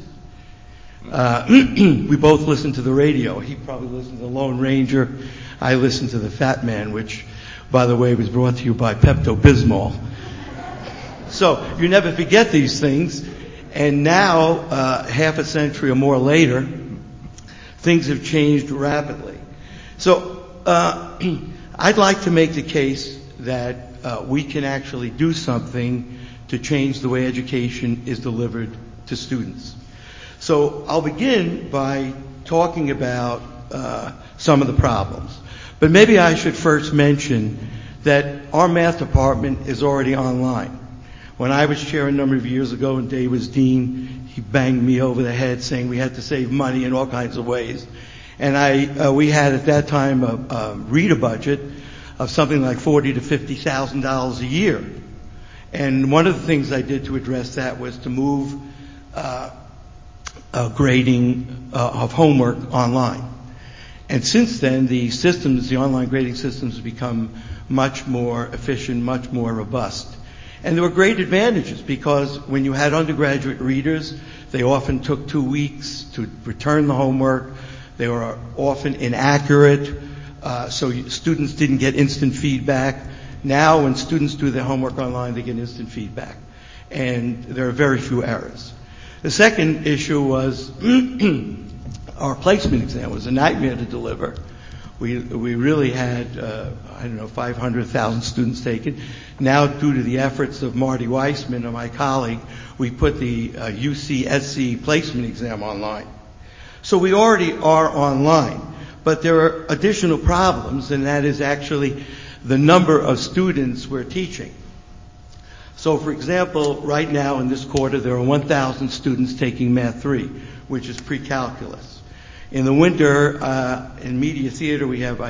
We both listened to the radio. He probably listened to the Lone Ranger. I listened to the Fat Man, which, by the way, was brought to you by Pepto-Bismol. So you never forget these things. And now, half a century or more later, things have changed rapidly. So I'd like to make the case that we can actually do something to change the way education is delivered to students. So I'll begin by talking about some of the problems. But maybe I should first mention that our math department is already online. When I was chair a number of years ago and Dave was dean, he banged me over the head saying we had to save money in all kinds of ways. And we had at that time a reader budget of something like $40,000 to $50,000 a year. And one of the things I did to address that was to move grading of homework online. And since then, the online grading systems have become much more efficient, much more robust. And there were great advantages because when you had undergraduate readers, they often took 2 weeks to return the homework. They were often inaccurate, so students didn't get instant feedback. Now, when students do their homework online, they get instant feedback, and there are very few errors. The second issue was our placement exam was a nightmare to deliver. We really had, 500,000 students taken. Now, due to the efforts of Marty Weissman and my colleague, we put the UCSC placement exam online. So we already are online, but there are additional problems, and that is actually the number of students we're teaching. So, for example, right now in this quarter, there are 1,000 students taking Math 3, which is pre-calculus. In the winter, in media theater, we have,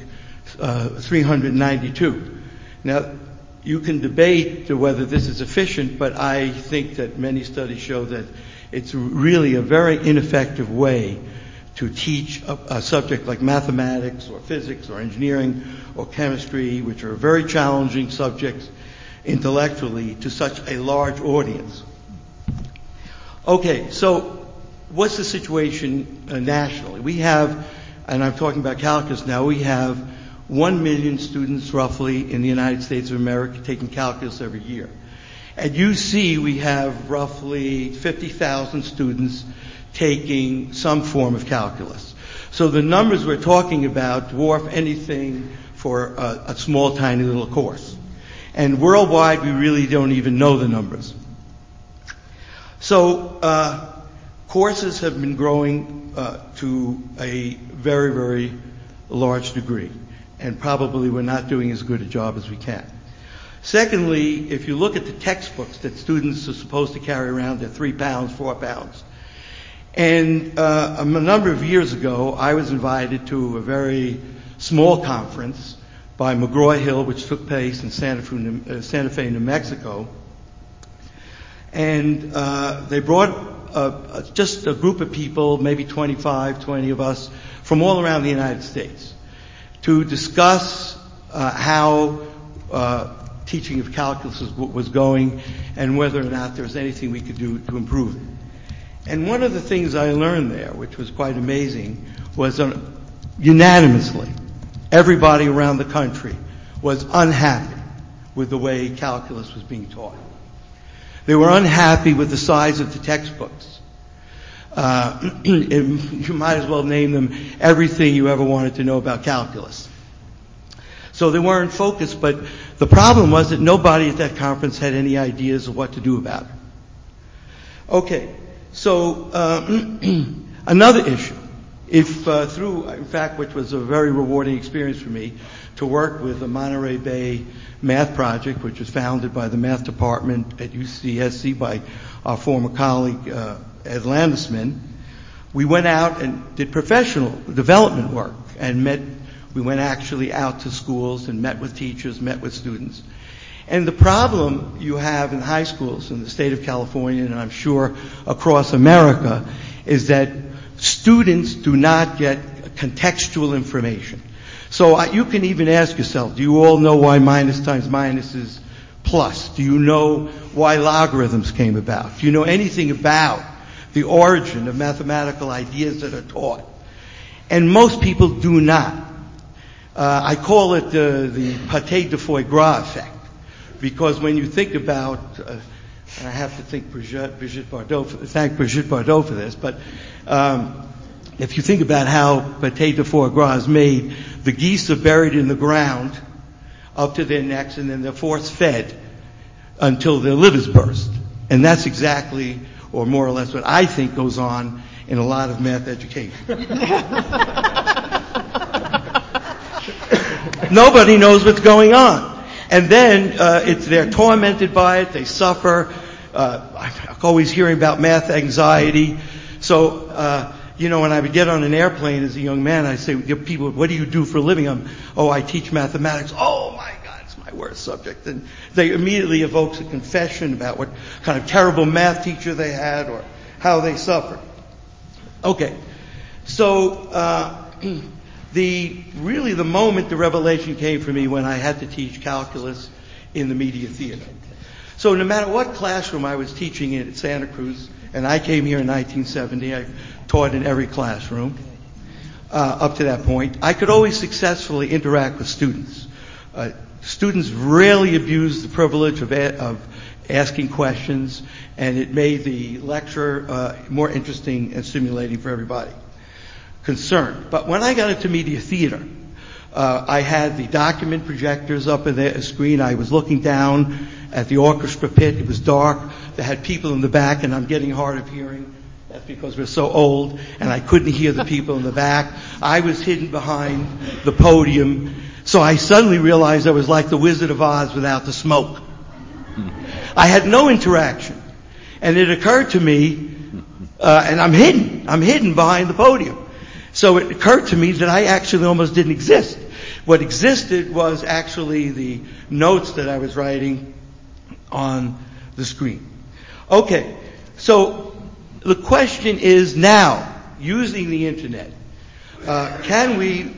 392. Now, you can debate whether this is efficient, but I think that many studies show that it's really a very ineffective way to teach a subject like mathematics or physics or engineering or chemistry, which are very challenging subjects intellectually, to such a large audience. Okay, so what's the situation nationally? We have, and I'm talking about calculus now, we have 1 million students roughly in the United States of America taking calculus every year. At UC, we have roughly 50,000 students taking some form of calculus. So the numbers we're talking about dwarf anything for a small, tiny little course. And worldwide, we really don't even know the numbers. So courses have been growing to a very, very large degree, and probably we're not doing as good a job as we can. Secondly, if you look at the textbooks that students are supposed to carry around, they're 3 pounds, 4 pounds. And a number of years ago, I was invited to a very small conference by McGraw-Hill, which took place in Santa Fe, New Mexico. And they brought just a group of people, maybe 20 of us, from all around the United States to discuss how teaching of calculus was going and whether or not there was anything we could do to improve it. And one of the things I learned there, which was quite amazing, was unanimously, everybody around the country was unhappy with the way calculus was being taught. They were unhappy with the size of the textbooks. You might as well name them everything you ever wanted to know about calculus. So they weren't focused, but the problem was that nobody at that conference had any ideas of what to do about it. Okay, so another issue. If in fact, which was a very rewarding experience for me, to work with the Monterey Bay Math Project, which was founded by the math department at UCSC by our former colleague Ed Landesman, we went out and did professional development work and we went actually out to schools and met with teachers, met with students. And the problem you have in high schools in the state of California, and I'm sure across America, is that students do not get contextual information. So you can even ask yourself, do you all know why minus times minus is plus? Do you know why logarithms came about? Do you know anything about the origin of mathematical ideas that are taught? And most people do not. I call it the pâté de foie gras effect, because when you think about, and I have to thank Brigitte Bardot for this, but if you think about how pâté de foie gras is made, the geese are buried in the ground up to their necks, and then they're force-fed until their livers burst. And that's exactly, or more or less, what I think goes on in a lot of math education. Nobody knows what's going on. And then they're tormented by it, they suffer. I'm always hearing about math anxiety. So, when I would get on an airplane as a young man, I say, people, what do you do for a living? I teach mathematics. Oh my God, it's my worst subject. And they immediately evokes a confession about what kind of terrible math teacher they had or how they suffered. Okay. So, the moment the revelation came for me when I had to teach calculus in the media theater. So no matter what classroom I was teaching in at Santa Cruz, and I came here in 1970, I taught in every classroom up to that point, I could always successfully interact with students. Students rarely abused the privilege of asking questions, and it made the lecture more interesting and stimulating for everybody concerned. But when I got into media theater, I had the document projectors up in the screen. I was looking down at the orchestra pit. It was dark. They had people in the back, and I'm getting hard of hearing. That's because we're so old, and I couldn't hear the people in the back. I was hidden behind the podium. So I suddenly realized I was like the Wizard of Oz without the smoke. I had no interaction. And it occurred to me, and I'm hidden behind the podium. So it occurred to me that I actually almost didn't exist. What existed was actually the notes that I was writing on the screen. Okay, so the question is now, using the internet, can we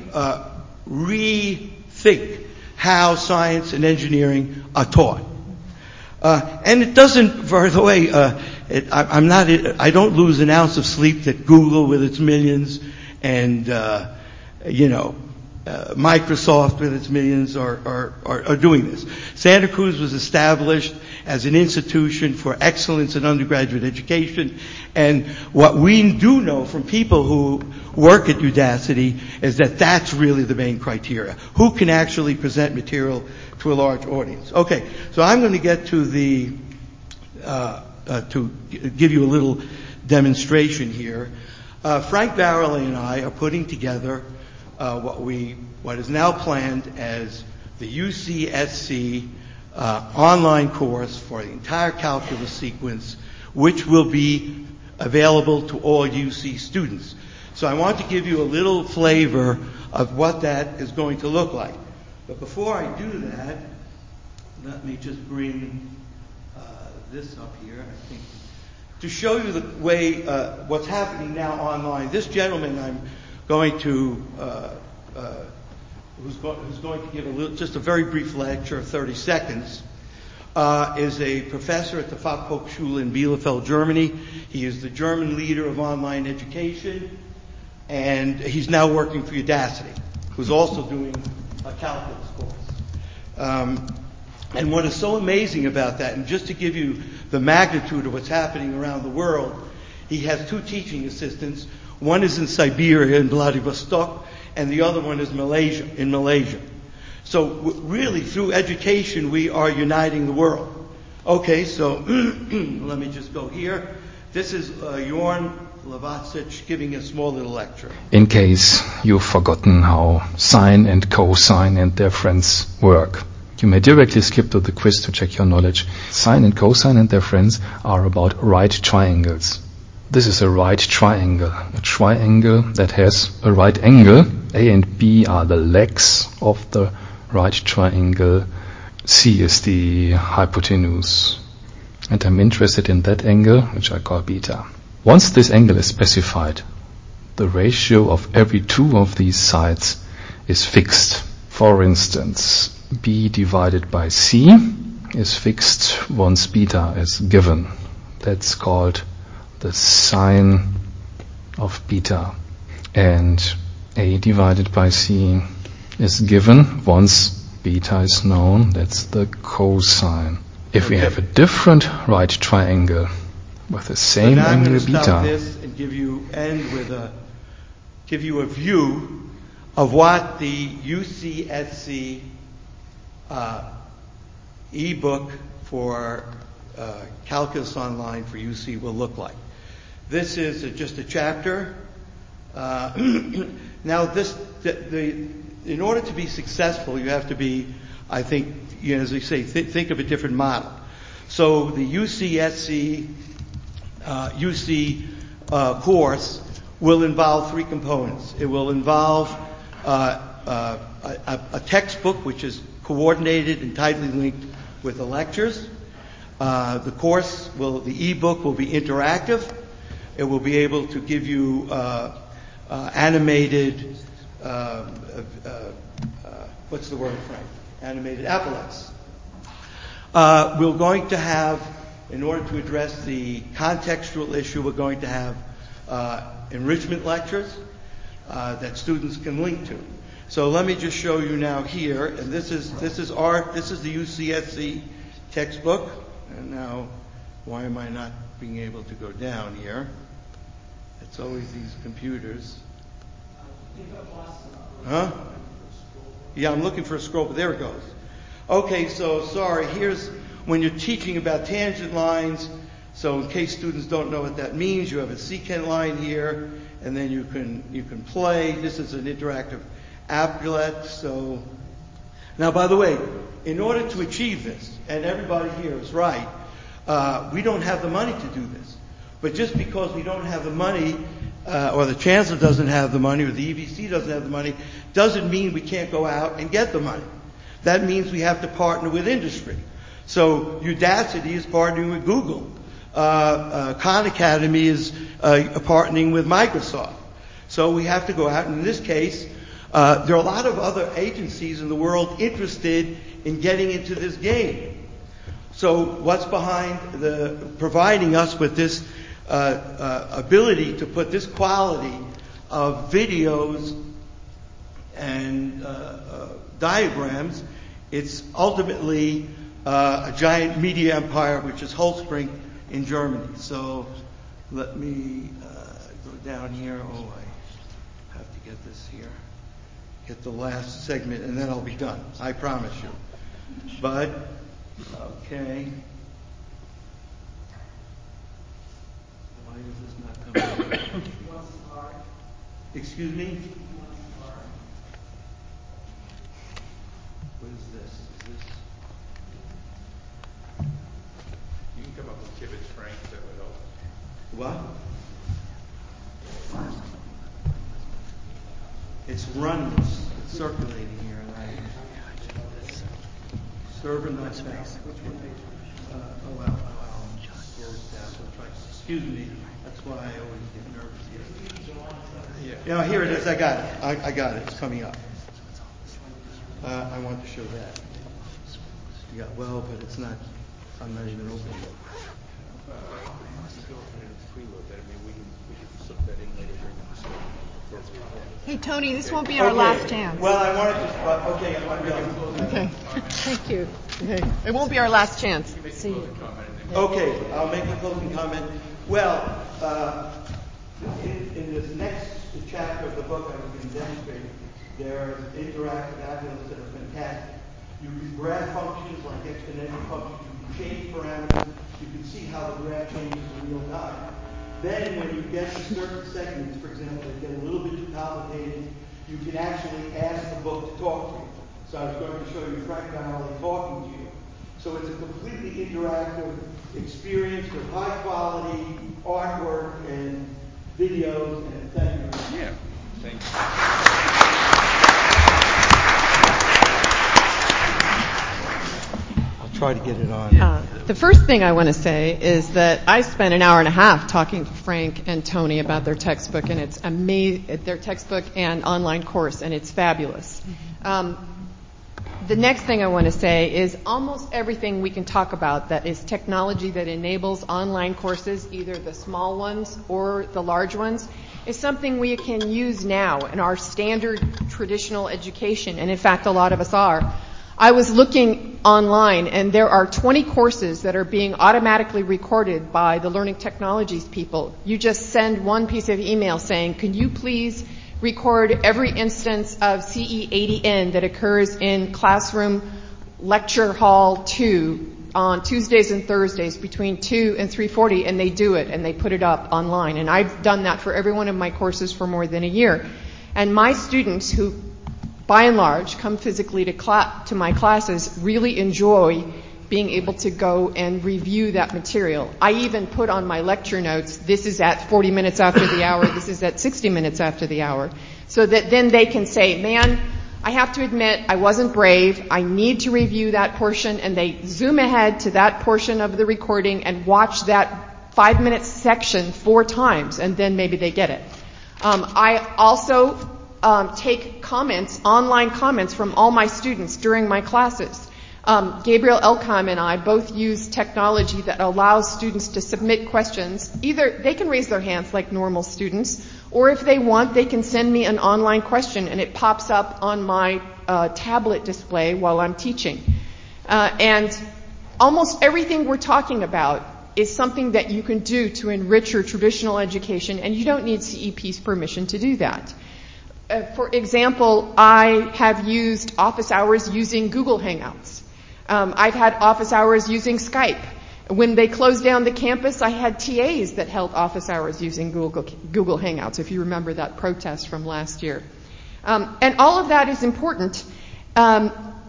rethink how science and engineering are taught? And it doesn't, by the way, I don't lose an ounce of sleep that Google with its millions and, Microsoft with its millions are doing this. Santa Cruz was established as an institution for excellence in undergraduate education, and what we do know from people who work at Udacity is that that's really the main criteria. Who can actually present material to a large audience? Okay, so I'm going to get to to give you a little demonstration here. Frank Barrelli and I are putting together what is now planned as the UCSC online course for the entire calculus sequence, which will be available to all UC students. So I want to give you a little flavor of what that is going to look like. But before I do that, let me just bring this up here, I think, to show you the way what's happening now online. This gentleman I'm going to who's going to give just a very brief lecture of 30 seconds, is a professor at the Fachhochschule in Bielefeld, Germany. He is the German leader of online education, and he's now working for Udacity, who's also doing a calculus course. And what is so amazing about that, and just to give you the magnitude of what's happening around the world, He has 2 teaching assistants. One is in Siberia, in Vladivostok, and the other one is in Malaysia. So really, through education, we are uniting the world. Okay, so let me just go here. This is Jorn Lavacic giving a small little lecture. In case you've forgotten how sine and cosine and their friends work, you may directly skip to the quiz to check your knowledge. Sine and cosine and their friends are about right triangles. This is a right triangle, a triangle that has a right angle. A and B are the legs of the right triangle. C is the hypotenuse. And I'm interested in that angle, which I call beta. Once this angle is specified, the ratio of every 2 of these sides is fixed. For instance, B divided by C is fixed once beta is given. That's called the sine of beta. And A divided by C is given once beta is known. That's the cosine. If we have a different right triangle with the same angle beta. I'm going to stop this and give you a view of what the UCSC ebook for Calculus Online for UC will look like. This is just a chapter. Now, in order to be successful, you have to be, I think, as they say, think of a different model. So the UCSC course will involve 3 components. It will involve a textbook which is coordinated and tightly linked with the lectures. The ebook will be interactive. It will be able to give you animated, what's the word, Frank? Animated epaulets. We're going to have, in order to address the contextual issue, we're going to have enrichment lectures that students can link to. So let me just show you now here, and this is the UCSC textbook. And now, why am I not being able to go down here? It's always these computers. Huh? Yeah, I'm looking for a scroll, but there it goes. Okay, so sorry. Here's when you're teaching about tangent lines. So in case students don't know what that means, you have a secant line here, and then you can play. This is an interactive applet. So now, by the way, in order to achieve this, and everybody here is right, we don't have the money to do this. But just because we don't have the money, or the chancellor doesn't have the money, or the EVC doesn't have the money, doesn't mean we can't go out and get the money. That means we have to partner with industry. So Udacity is partnering with Google. Khan Academy is partnering with Microsoft. So we have to go out, and in this case, there are a lot of other agencies in the world interested in getting into this game. So what's behind providing us with this ability to put this quality of videos and diagrams? It's ultimately a giant media empire, which is Holzbrink in Germany. So let me go down here. Oh, I have to get this here. Get the last segment, and then I'll be done. I promise you. But, okay. Why is this not coming? Excuse me? What is this? You can come up with Kibitz, Frank, that would help. What? It's running. It's circulating here. And server not found. Excuse me. That's why I always get nervous here. Yeah, here it is. I got it. I got it. It's coming up. I want to show that. Yeah, well, but it's not. I'm not even opening it. Hey, Tony, this won't be our last chance. Well, I wanted to. Okay, I'm done. Okay. Thank you. Okay. It won't be our last chance. See you. Okay, I'll make a closing comment. Well, in this next chapter of the book I was going to demonstrate, there are interactive algorithms that are fantastic. You can graph functions like exponential functions. You can change parameters. You can see how the graph changes in real time. Then when you get to certain segments, for example, that get a little bit too complicated, you can actually ask the book to talk to you. So I was going to show you Frank Donnelly talking to you. So it's a completely interactive experience with high quality artwork and videos, and thank you. Yeah, thank you. I'll try to get it on. The first thing I want to say is that I spent an hour and a half talking to Frank and Tony about their textbook, and it's their textbook and online course, and it's fabulous. The next thing I want to say is almost everything we can talk about that is technology that enables online courses, either the small ones or the large ones, is something we can use now in our standard traditional education, and in fact a lot of us are. I was looking online, and there are 20 courses that are being automatically recorded by the learning technologies people. You just send one piece of email saying, can you please record every instance of CE80N that occurs in classroom lecture hall 2 on Tuesdays and Thursdays between 2 and 3:40, and they do it, and they put it up online. And I've done that for every one of my courses for more than a year. And my students, who by and large come physically to my classes, really enjoy being able to go and review that material. I even put on my lecture notes, this is at 40 minutes after the hour, this is at 60 minutes after the hour, so that then they can say, man, I have to admit I wasn't brave, I need to review that portion, and they zoom ahead to that portion of the recording and watch that 5-minute section 4 times, and then maybe they get it. I also take comments, online comments from all my students during my classes. Gabriel Elkheim and I both use technology that allows students to submit questions. Either they can raise their hands like normal students, or if they want, they can send me an online question and it pops up on my tablet display while I'm teaching. And almost everything we're talking about is something that you can do to enrich your traditional education, and you don't need CEP's permission to do that. For example, I have used office hours using Google Hangouts. I've had office hours using Skype. When they closed down the campus, I had TAs that held office hours using Google Hangouts, if you remember that protest from last year. And all of that is important. And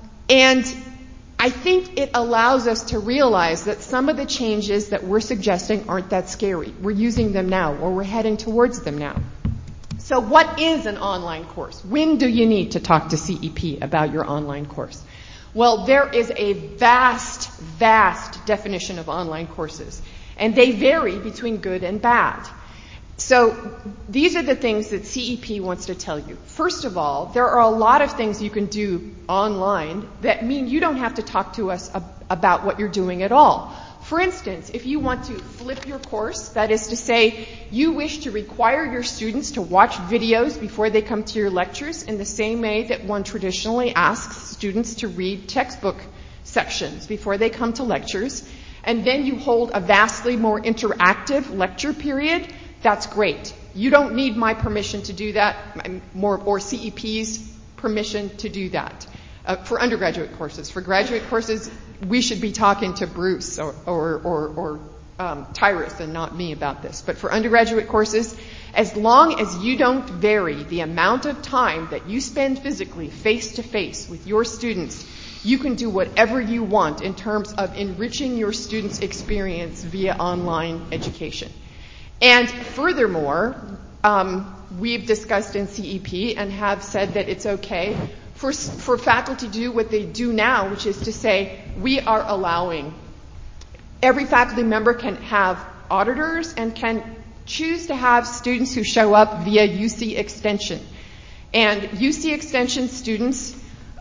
I think it allows us to realize that some of the changes that we're suggesting aren't that scary. We're using them now, or we're heading towards them now. So what is an online course? When do you need to talk to CEP about your online course? Well, there is a vast, vast definition of online courses, and they vary between good and bad. So these are the things that CEP wants to tell you. First of all, there are a lot of things you can do online that mean you don't have to talk to us about what you're doing at all. For instance, if you want to flip your course, that is to say, you wish to require your students to watch videos before they come to your lectures in the same way that one traditionally asks students to read textbook sections before they come to lectures, and then you hold a vastly more interactive lecture period, that's great. You don't need my permission to do that, or CEP's permission to do that. For undergraduate courses. For graduate courses, we should be talking to Bruce or Tyrus and not me about this. But for undergraduate courses, as long as you don't vary the amount of time that you spend physically face-to-face with your students, you can do whatever you want in terms of enriching your students' experience via online education. And furthermore, we've discussed in CEP and have said that it's okay for faculty to do what they do now, which is to say we are allowing every faculty member can have auditors and can choose to have students who show up via UC Extension. And UC Extension students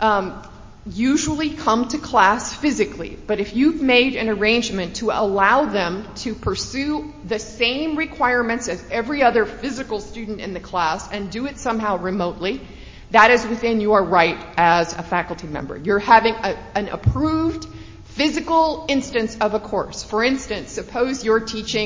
usually come to class physically, but if you've made an arrangement to allow them to pursue the same requirements as every other physical student in the class and do it somehow remotely, that is within your right as a faculty member. You're having an approved physical instance of a course. For instance, suppose you're teaching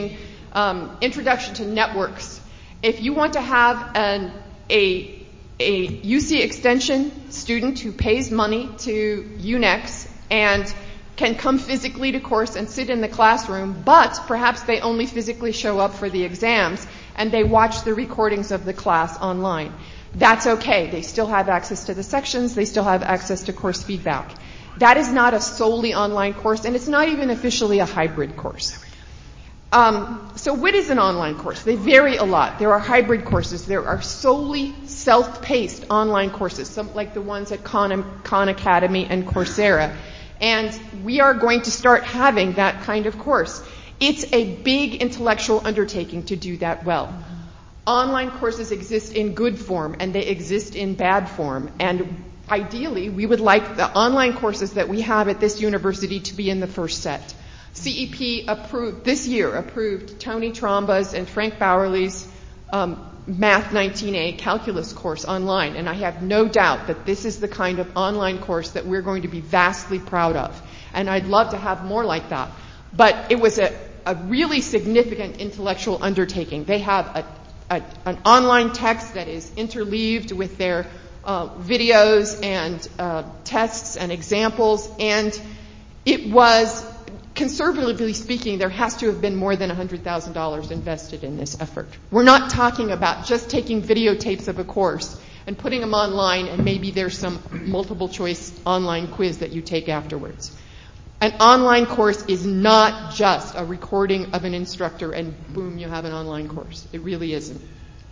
Introduction to networks. If you want to have a UC Extension student who pays money to UNEX and can come physically to course and sit in the classroom, but perhaps they only physically show up for the exams and they watch the recordings of the class online. That's okay. They still have access to the sections. They still have access to course feedback. That is not a solely online course, and it's not even officially a hybrid course. So what is an online course? They vary a lot. There are hybrid courses. There are solely self-paced online courses, some like the ones at Khan Academy and Coursera. And we are going to start having that kind of course. It's a big intellectual undertaking to do that well. Online courses exist in good form, and they exist in bad form. And ideally, we would like the online courses that we have at this university to be in the first set. CEP approved Tony Tromba's and Frank Bowerly's Math 19A calculus course online, and I have no doubt that this is the kind of online course that we're going to be vastly proud of. And I'd love to have more like that. But it was a really significant intellectual undertaking. They have an online text that is interleaved with their videos and tests and examples, and it was, conservatively speaking, there has to have been more than $100,000 invested in this effort. We're not talking about just taking videotapes of a course and putting them online and maybe there's some multiple choice online quiz that you take afterwards. An online course is not just a recording of an instructor and boom, you have an online course. It really isn't.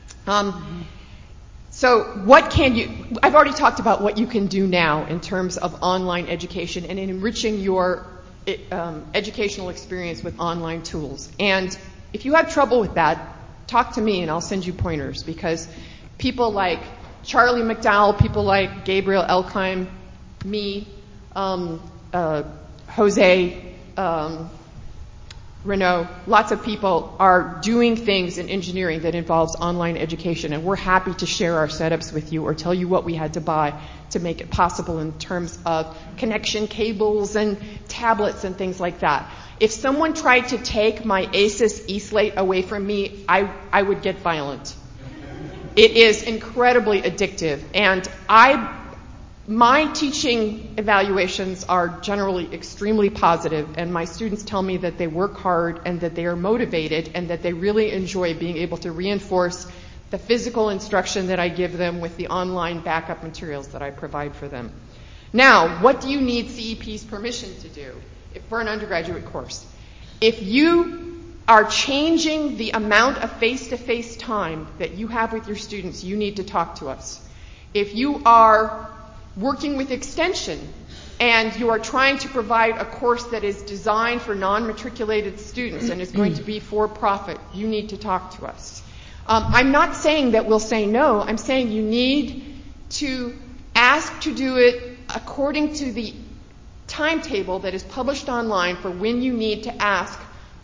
So what can you, I've already talked about what you can do now in terms of online education and in enriching your educational experience with online tools. And if you have trouble with that, talk to me and I'll send you pointers, because people like Charlie McDowell, people like Gabriel Elkheim, me, Jose Renault, lots of people are doing things in engineering that involves online education, and we're happy to share our setups with you or tell you what we had to buy to make it possible in terms of connection cables and tablets and things like that. If someone tried to take my Asus eSlate away from me, I would get violent. It is incredibly addictive, and my teaching evaluations are generally extremely positive, and my students tell me that they work hard and that they are motivated and that they really enjoy being able to reinforce the physical instruction that I give them with the online backup materials that I provide for them. Now, what do you need CEP's permission to do for an undergraduate course? If you are changing the amount of face-to-face time that you have with your students, you need to talk to us. If you are working with Extension and you are trying to provide a course that is designed for non-matriculated students and is going to be for profit, you need to talk to us. I'm not saying that we'll say no. I'm saying you need to ask to do it according to the timetable that is published online for when you need to ask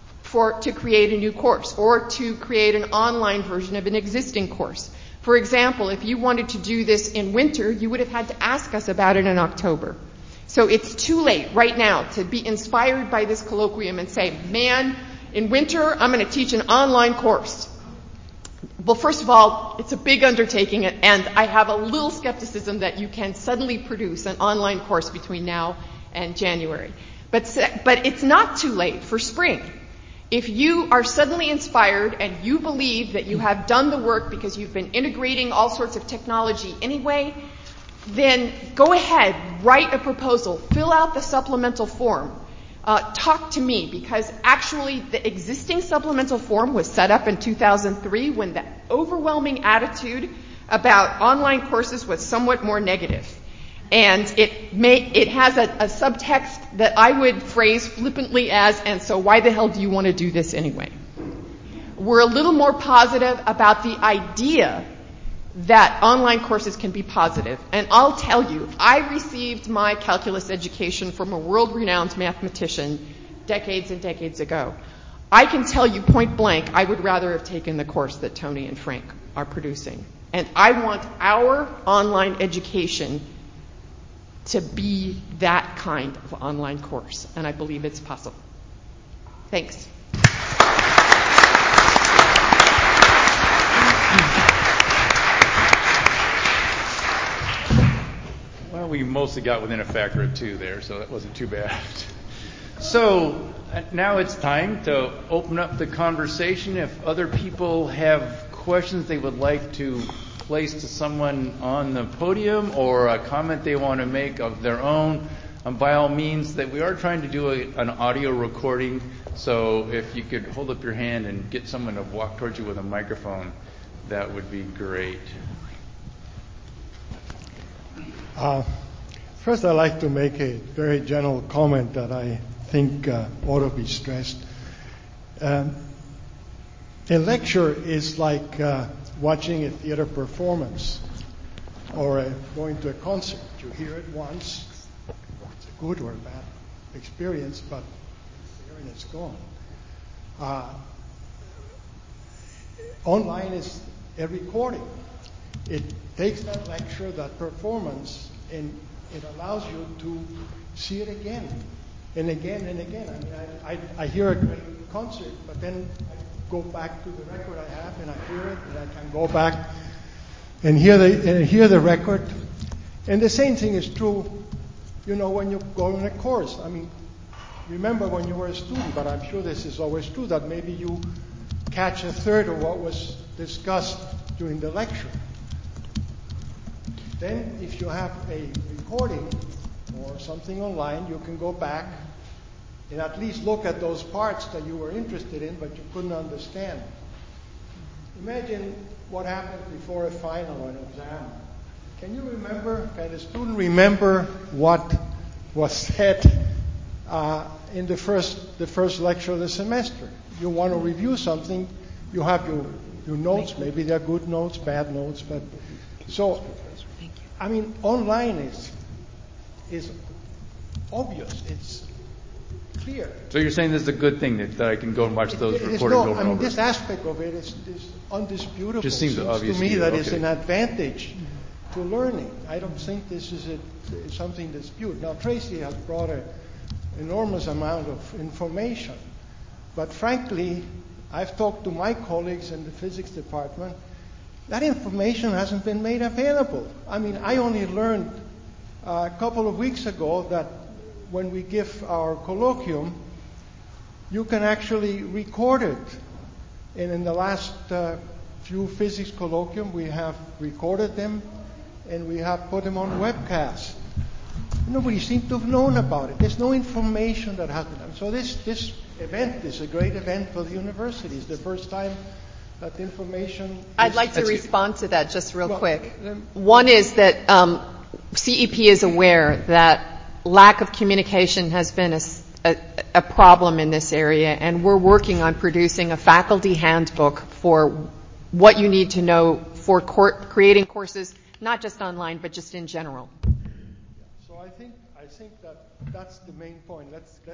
to create a new course or to create an online version of an existing course. For example, if you wanted to do this in winter, you would have had to ask us about it in October. So it's too late right now to be inspired by this colloquium and say, man, in winter, I'm going to teach an online course. Well, first of all, it's a big undertaking, and I have a little skepticism that you can suddenly produce an online course between now and January. But it's not too late for spring. If you are suddenly inspired and you believe that you have done the work because you've been integrating all sorts of technology anyway, then go ahead, write a proposal, fill out the supplemental form, talk to me, because actually the existing supplemental form was set up in 2003 when the overwhelming attitude about online courses was somewhat more negative. And it has a subtext that I would phrase flippantly as, and so why the hell do you want to do this anyway? We're a little more positive about the idea that online courses can be positive. And I'll tell you, I received my calculus education from a world-renowned mathematician decades and decades ago. I can tell you point blank, I would rather have taken the course that Tony and Frank are producing. And I want our online education to be that kind of online course, and I believe it's possible. Thanks. we mostly got within a factor of 2 there, so that wasn't too bad. So now it's time to open up the conversation. If other people have questions they would like to place to someone on the podium or a comment they want to make of their own, by all means, that we are trying to do an audio recording, so if you could hold up your hand and get someone to walk towards you with a microphone, that would be great. First, I'd like to make a very general comment that I think ought to be stressed. A lecture is like watching a theater performance or going to a concert. You hear it once. It's a good or a bad experience, but it's there and it's gone. Online is a recording. It takes that lecture, that performance, and it allows you to see it again and again and again. I mean, I hear a great concert, but then I go back to the record I have and I hear it, and I can go back and hear the record. And the same thing is true, when you go on a course. I mean, remember when you were a student, but I'm sure this is always true, that maybe you catch a third of what was discussed during the lecture. Then if you have a recording or something online, you can go back and at least look at those parts that you were interested in but you couldn't understand. Imagine what happens before a final or an exam. Can a student remember what was said in the first lecture of the semester? You want to review something, you have your notes, maybe they're good notes, bad notes, but so I mean, online is obvious. It's clear. So you're saying this is a good thing that I can go and watch those recordings over and over? This aspect of it is undisputable. Just seems obvious to me that okay. It's an advantage to learning. I don't think this is something to dispute. Now, Tracy has brought an enormous amount of information, but frankly, I've talked to my colleagues in the physics department. That information hasn't been made available. I mean, I only learned a couple of weeks ago that when we give our colloquium, you can actually record it. And in the last few physics colloquium, we have recorded them and we have put them on webcast. Nobody seems to have known about it. There's no information that has been done. So this event is a great event for the university. It's the first time that information... I'd like to respond to that just real quick. One is that CEP is aware that lack of communication has been a problem in this area, and we're working on producing a faculty handbook for what you need to know for creating courses, not just online, but just in general. So I think that's the main point.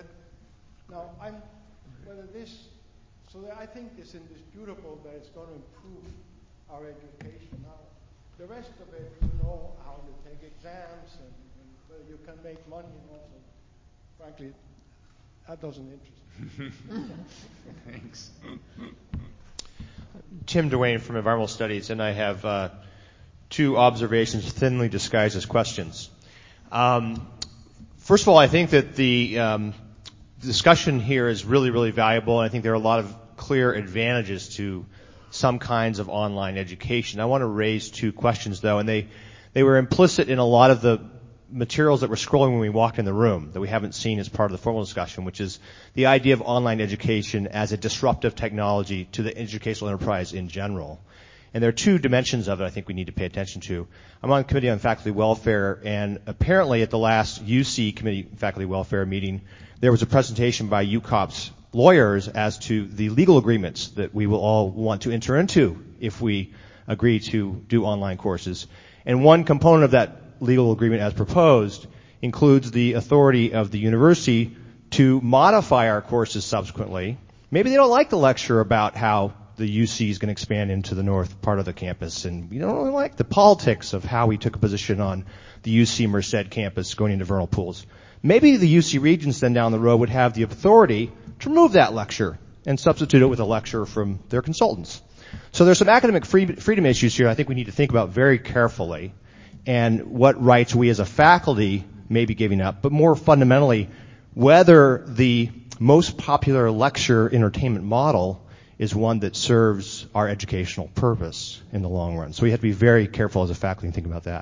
I think it's indisputable that it's going to improve our education. Now, the rest of it, how to take exams and whether you can make money and all. So, frankly, that doesn't interest me. Thanks. Tim Duane from Environmental Studies, and I have two observations thinly disguised as questions. First of all, I think that the discussion here is really, really valuable, and I think there are a lot of clear advantages to some kinds of online education. I want to raise two questions, though, and they were implicit in a lot of the materials that were scrolling when we walked in the room that we haven't seen as part of the formal discussion, which is the idea of online education as a disruptive technology to the educational enterprise in general. And there are two dimensions of it I think we need to pay attention to. I'm on the Committee on Faculty Welfare, and apparently at the last UC Committee on Faculty Welfare meeting, there was a presentation by UCOP's lawyers as to the legal agreements that we will all want to enter into if we agree to do online courses. And one component of that legal agreement as proposed includes the authority of the university to modify our courses subsequently. Maybe they don't like the lecture about how the UC is going to expand into the north part of the campus, and we don't really like the politics of how we took a position on the UC Merced campus going into vernal pools. Maybe the UC Regents then down the road would have the authority to remove that lecture and substitute it with a lecture from their consultants. So there's some academic freedom issues here I think we need to think about very carefully. and what rights we as a faculty may be giving up, but more fundamentally, whether the most popular lecture entertainment model is one that serves our educational purpose in the long run. So we have to be very careful as a faculty and think about that.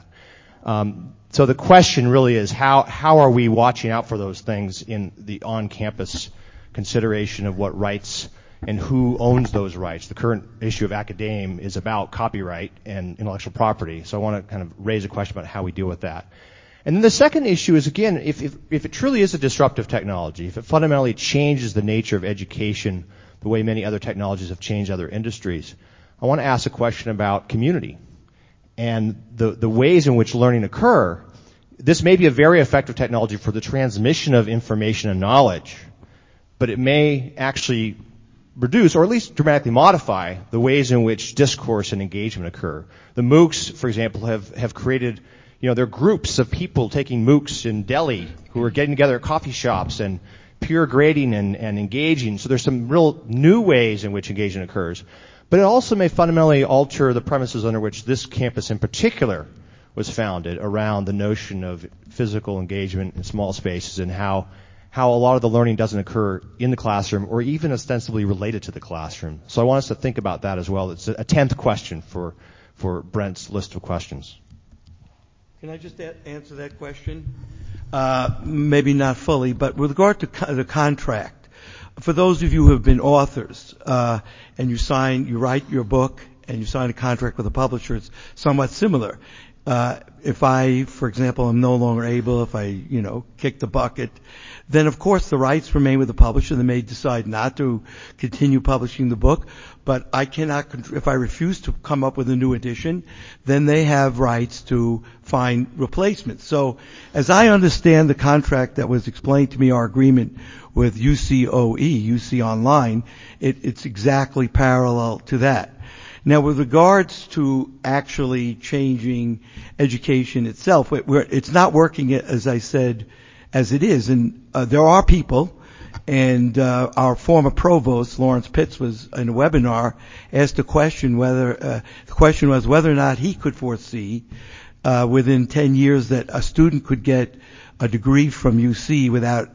So the question really is how are we watching out for those things in the on-campus consideration of what rights and who owns those rights. The current issue of Academe is about copyright and intellectual property. So I want to kind of raise a question about how we deal with that. And then the second issue is, again, if it truly is a disruptive technology, if it fundamentally changes the nature of education the way many other technologies have changed other industries, I want to ask a question about community and the ways in which learning occur. This may be a very effective technology for the transmission of information and knowledge, but it may actually reduce or at least dramatically modify the ways in which discourse and engagement occur. The MOOCs, for example, have created, they're groups of people taking MOOCs in Delhi who are getting together at coffee shops and peer grading and engaging. So there's some real new ways in which engagement occurs. But it also may fundamentally alter the premises under which this campus in particular was founded around the notion of physical engagement in small spaces and how a lot of the learning doesn't occur in the classroom or even ostensibly related to the classroom. So I want us to think about that as well. It's a 10th question for Brent's list of questions. Can I just answer that question? Maybe not fully, but with regard to the contract, for those of you who have been authors and you write your book and you sign a contract with a publisher, it's somewhat similar. If I, for example, am no longer able, if I, kick the bucket, then of course the rights remain with the publisher. They may decide not to continue publishing the book, but I cannot, if I refuse to come up with a new edition, then they have rights to find replacements. So as I understand the contract that was explained to me, our agreement with UC Online, it's exactly parallel to that. Now, with regards to actually changing education itself, it's not working, as I said, as it is. And there are people, and our former provost, Lawrence Pitts, was in a webinar, asked a question the question was whether or not he could foresee within 10 years that a student could get a degree from UC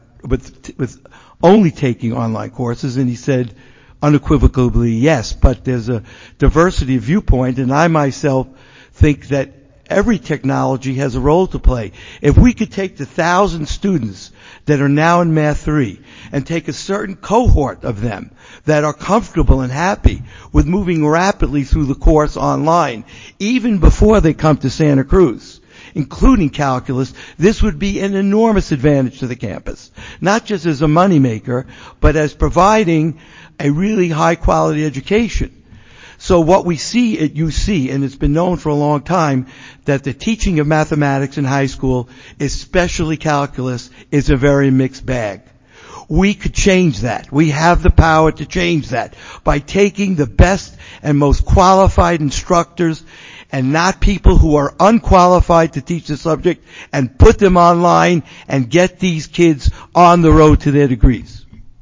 with only taking online courses, and he said, unequivocally yes, but there's a diversity of viewpoint, and I myself think that every technology has a role to play. If we could take the 1,000 students that are now in Math 3 and take a certain cohort of them that are comfortable and happy with moving rapidly through the course online, even before they come to Santa Cruz, including calculus, this would be an enormous advantage to the campus, not just as a moneymaker, but as providing a really high-quality education. So what we see at UC, and it's been known for a long time, that the teaching of mathematics in high school, especially calculus, is a very mixed bag. We could change that. We have the power to change that by taking the best and most qualified instructors and not people who are unqualified to teach the subject and put them online and get these kids on the road to their degrees.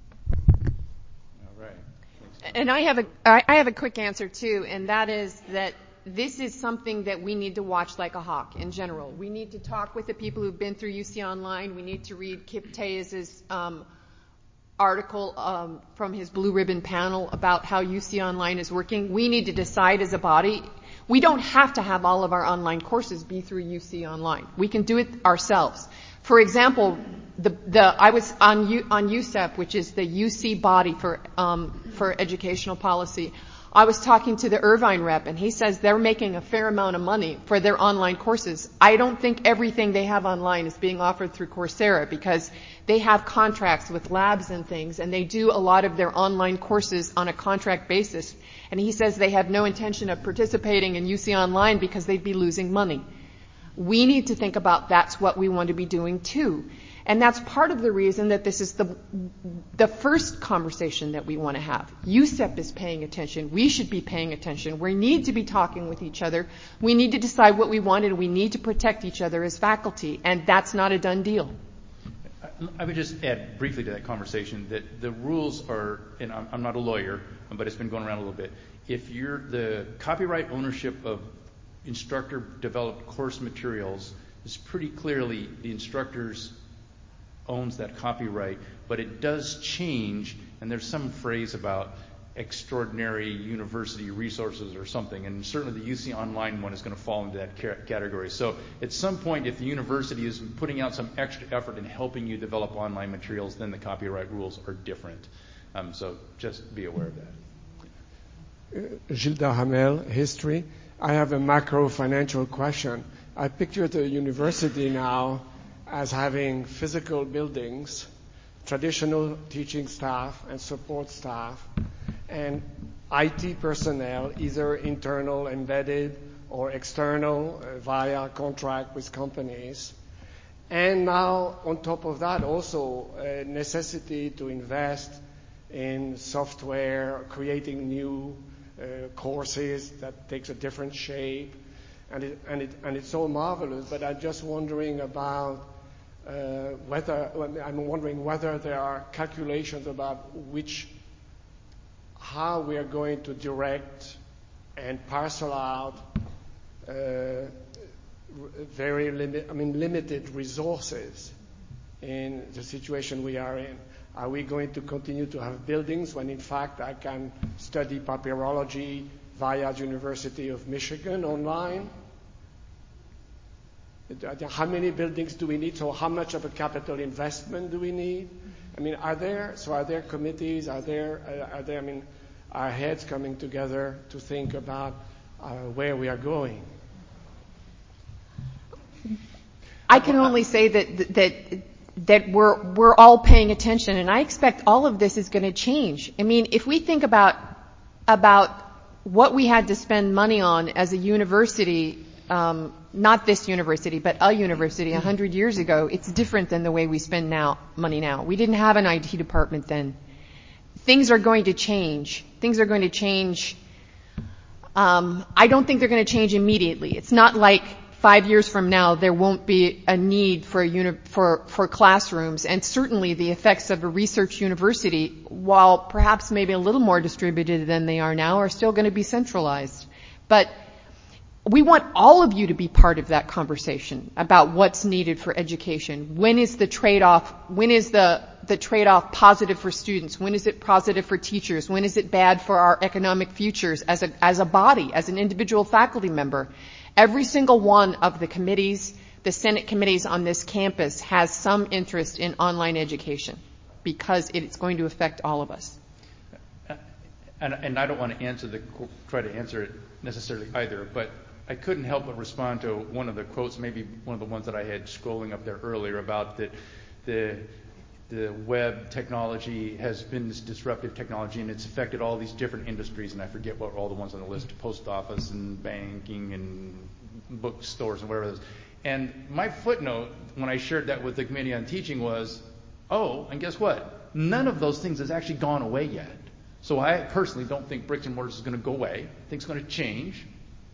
And I have a quick answer too, and that is that this is something that we need to watch like a hawk in general. We need to talk with the people who've been through UC Online. We need to read Kip Tejas' article from his Blue Ribbon panel about how UC Online is working. We need to decide as a body. We don't have to have all of our online courses be through UC Online. We can do it ourselves. For example, I was on USEP, which is the UC body for educational policy. I was talking to the Irvine rep, and he says they're making a fair amount of money for their online courses. I don't think everything they have online is being offered through Coursera because they have contracts with labs and things, and they do a lot of their online courses on a contract basis. And he says they have no intention of participating in UC Online because they'd be losing money. We need to think about that's what we want to be doing too. And that's part of the reason that this is the first conversation that we want to have. USEP is paying attention. We should be paying attention. We need to be talking with each other. We need to decide what we want, and we need to protect each other as faculty. And that's not a done deal. I would just add briefly to that conversation that the rules are, and I'm not a lawyer, but it's been going around a little bit. If you're the copyright ownership of instructor-developed course materials is pretty clearly the instructor's owns that copyright, but it does change, and there's some phrase about extraordinary university resources or something, and certainly the UC Online one is going to fall into that category. So at some point, if the university is putting out some extra effort in helping you develop online materials, then the copyright rules are different. So just be aware of that. Gilda Hamel, History. I have a macro financial question. I picture the university now as having physical buildings, traditional teaching staff and support staff, and IT personnel, either internal, embedded, or external via contract with companies. And now, on top of that, also a necessity to invest in software, creating new courses that takes a different shape, and it's all marvelous. But I'm just wondering about whether there are calculations about how we are going to direct and parcel out limited resources in the situation we are in. Are we going to continue to have buildings when in fact I can study papyrology via the University of Michigan online? How many buildings do we need? So how much of a capital investment do we need? I mean, are there committees? Are heads coming together to think about where we are going? I can only say that we're all paying attention, and I expect all of this is going to change. I mean, if we think about what we had to spend money on as a university, not this university, but a university 100 years ago, it's different than the way we spend money now. We didn't have an IT department then. Things are going to change. I don't think they're going to change immediately. It's not like 5 years from now there won't be a need for classrooms, and certainly the effects of a research university, while perhaps maybe a little more distributed than they are now, are still going to be centralized. But we want all of you to be part of that conversation about what's needed for education. When is the trade-off? When is the trade-off positive for students? When is it positive for teachers? When is it bad for our economic futures as a body, as an individual faculty member? Every single one of the committees, the Senate committees on this campus, has some interest in online education because it's going to affect all of us. And I don't want to try to answer it necessarily either, but I couldn't help but respond to one of the quotes, maybe one of the ones that I had scrolling up there earlier, about that the web technology has been this disruptive technology and it's affected all these different industries, and I forget what all the ones on the list, post office and banking and bookstores and whatever it is. And my footnote when I shared that with the Committee on Teaching was, and guess what? None of those things has actually gone away yet. So I personally don't think bricks and mortars is going to go away. I think it's going to change.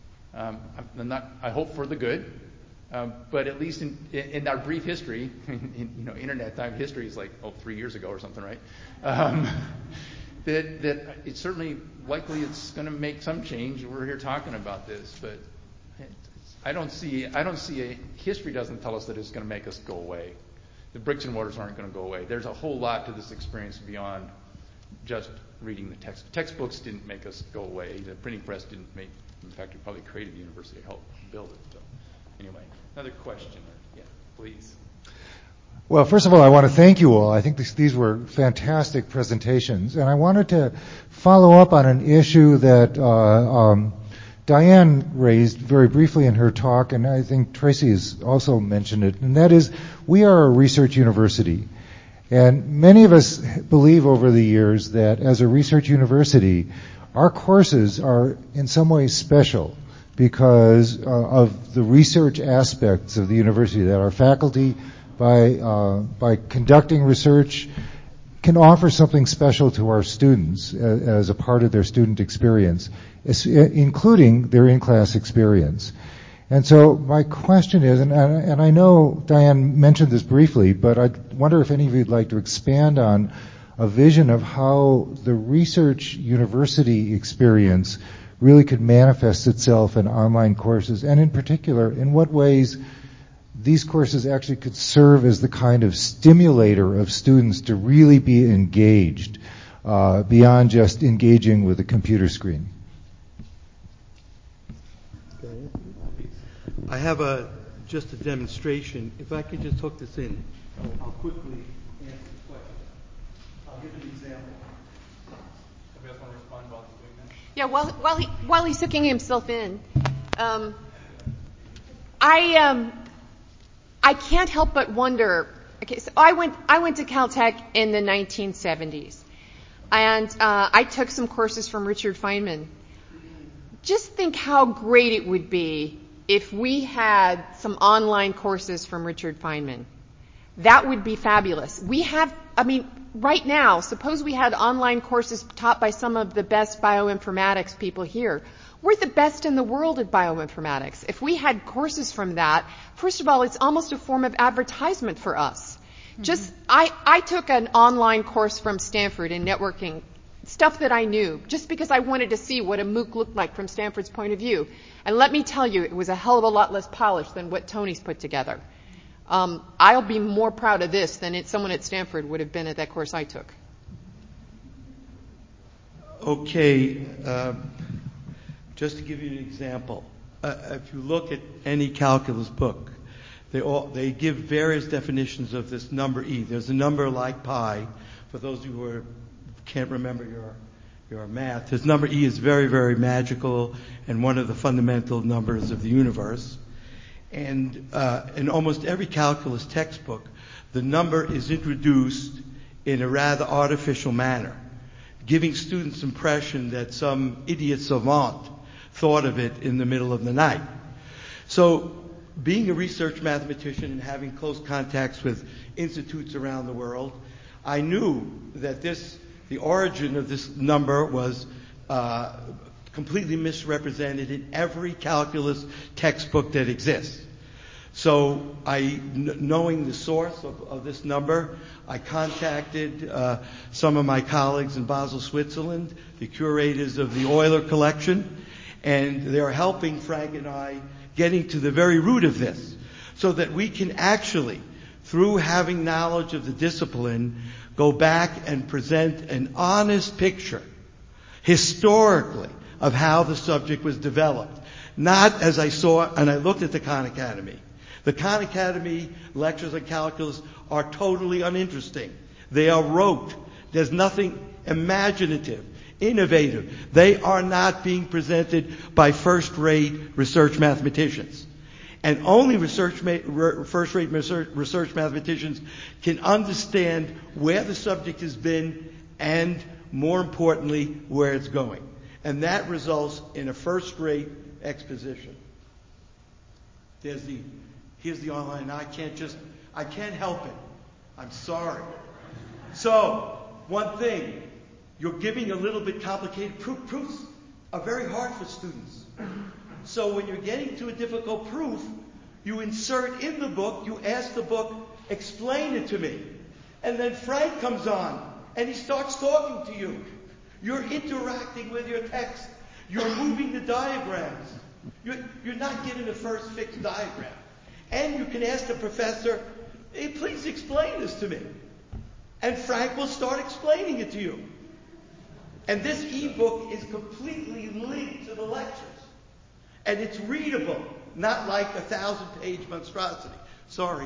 I hope for the good. But at least in our brief history, internet time history is like 3 years ago or something, right? That it's certainly likely it's going to make some change. We're here talking about this, but I don't see history doesn't tell us that it's going to make us go away. The bricks and mortars aren't going to go away. There's a whole lot to this experience beyond just reading the text. Textbooks didn't make us go away. The printing press didn't make. In fact, it probably created the university to help build it. So, anyway, another question. Yeah, please. Well, first of all, I want to thank you all. I think these were fantastic presentations, and I wanted to follow up on an issue that Diane raised very briefly in her talk, and I think Tracy has also mentioned it, and that is we are a research university. And many of us believe over the years that as a research university, our courses are in some ways special because of the research aspects of the university, that our faculty, by conducting research, can offer something special to our students as a part of their student experience, including their in-class experience. And so my question is, and I know Diane mentioned this briefly, but I wonder if any of you would like to expand on a vision of how the research university experience really could manifest itself in online courses, and in particular, in what ways these courses actually could serve as the kind of stimulator of students to really be engaged beyond just engaging with a computer screen. Okay. I have just a demonstration. If I could just hook this in, I'll quickly answer the question. I'll give an example. Somebody else want to respond while he's doing that? Yeah, while he's hooking himself in, I can't help but wonder. Okay, so I went to Caltech in the 1970s, and I took some courses from Richard Feynman. Just think how great it would be if we had some online courses from Richard Feynman. That would be fabulous. Right now, suppose we had online courses taught by some of the best bioinformatics people here. We're the best in the world at bioinformatics. If we had courses from that, first of all, it's almost a form of advertisement for us. Mm-hmm. I took an online course from Stanford in networking, stuff that I knew, just because I wanted to see what a MOOC looked like from Stanford's point of view. And let me tell you, it was a hell of a lot less polished than what Tony's put together. I'll be more proud of this than someone at Stanford would have been at that course I took. Okay, just to give you an example, if you look at any calculus book, they give various definitions of this number e. There's a number like pi. For those of you who can't remember your math, this number e is very, very magical and one of the fundamental numbers of the universe. And in almost every calculus textbook, the number is introduced in a rather artificial manner, giving students the impression that some idiot savant thought of it in the middle of the night. So being a research mathematician and having close contacts with institutes around the world, I knew that the origin of this number was completely misrepresented in every calculus textbook that exists. So knowing the source of this number, I contacted some of my colleagues in Basel, Switzerland, the curators of the Euler collection, and they're helping Frank and I getting to the very root of this, so that we can actually, through having knowledge of the discipline, go back and present an honest picture, historically, of how the subject was developed. Not as I saw, and I looked at the Khan Academy. The Khan Academy lectures on calculus are totally uninteresting. They are rote. There's nothing imaginative, innovative. They are not being presented by first-rate research mathematicians. And only first-rate research mathematicians can understand where the subject has been and, more importantly, where it's going. And that results in a first-rate exposition. Here's the online. I can't help it. I'm sorry. So, one thing, you're giving a little bit complicated proofs are very hard for students. So when you're getting to a difficult proof, you insert in the book, you ask the book, explain it to me. And then Frank comes on and he starts talking to you. You're interacting with your text. You're moving the diagrams. You're not given a first fixed diagram. And you can ask the professor, hey, please explain this to me. And Frank will start explaining it to you. And this ebook is completely linked to the lectures. And it's readable, not like a 1,000-page monstrosity. Sorry.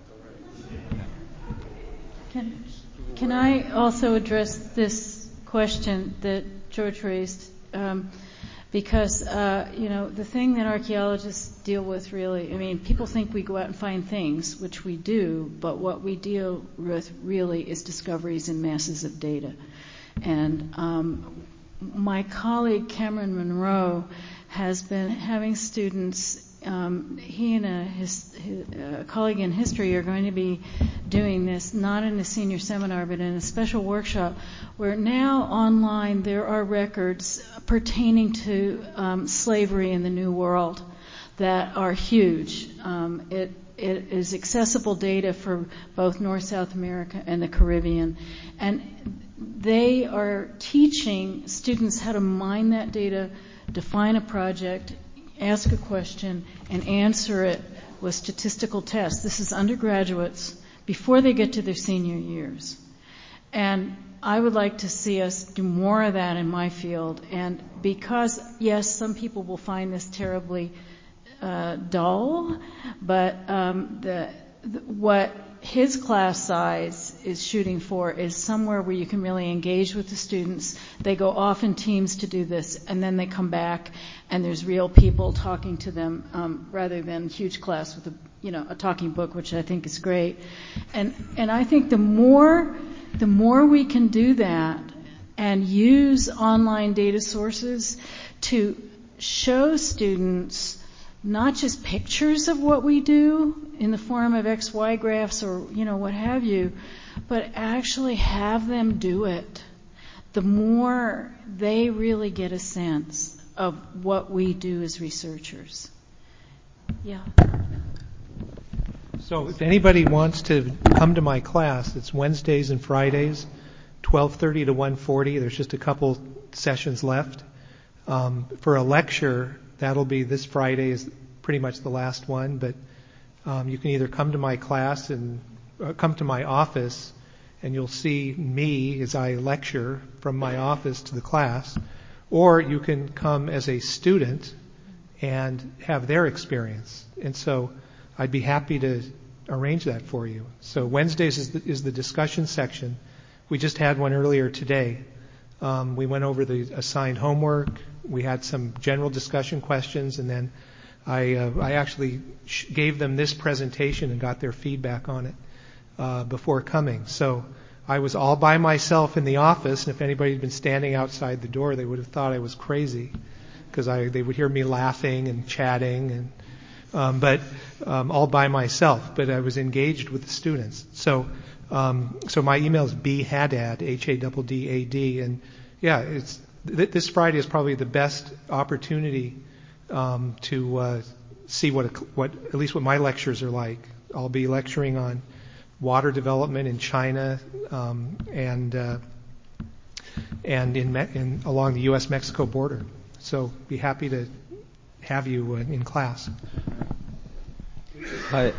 Can I also address this question that George raised? Because, the thing that archaeologists deal with really, people think we go out and find things, which we do, but what we deal with really is discoveries in masses of data. And my colleague Cameron Monroe has been having students, he and a colleague in history are going to be doing this, not in a senior seminar, but in a special workshop, where now online there are records pertaining to slavery in the New World that are huge. It is accessible data for both North, South America, and the Caribbean. And they are teaching students how to mine that data, define a project, ask a question, and answer it with statistical tests. This is undergraduates before they get to their senior years. And I would like to see us do more of that in my field. And because, yes, some people will find this terribly dull, but what his class size is shooting for is somewhere where you can really engage with the students. They go off in teams to do this, and then they come back, and there's real people talking to them rather than huge class with a talking book, which I think is great. And I think the more we can do that and use online data sources to show students not just pictures of what we do in the form of XY graphs or, what have you, but actually have them do it, the more they really get a sense of what we do as researchers. Yeah. So if anybody wants to come to my class, it's Wednesdays and Fridays, 12:30 to 1:40. There's just a couple sessions left. For a lecture, that'll be this Friday is pretty much the last one, but you can either come to my class and come to my office, and you'll see me as I lecture from my office to the class, or you can come as a student and have their experience. And so I'd be happy to arrange that for you. So Wednesdays is the discussion section. We just had one earlier today. We went over the assigned homework. We had some general discussion questions, and then I actually gave them this presentation and got their feedback on it before coming. So I was all by myself in the office, and if anybody had been standing outside the door, they would have thought I was crazy, because they would hear me laughing and chatting, but all by myself. But I was engaged with the students. So my email is bhaddad, Haddad, and yeah, this Friday is probably the best opportunity to see what at least what my lectures are like. I'll be lecturing on water development in China and along the U.S.-Mexico border. So be happy to have you in class. Hi.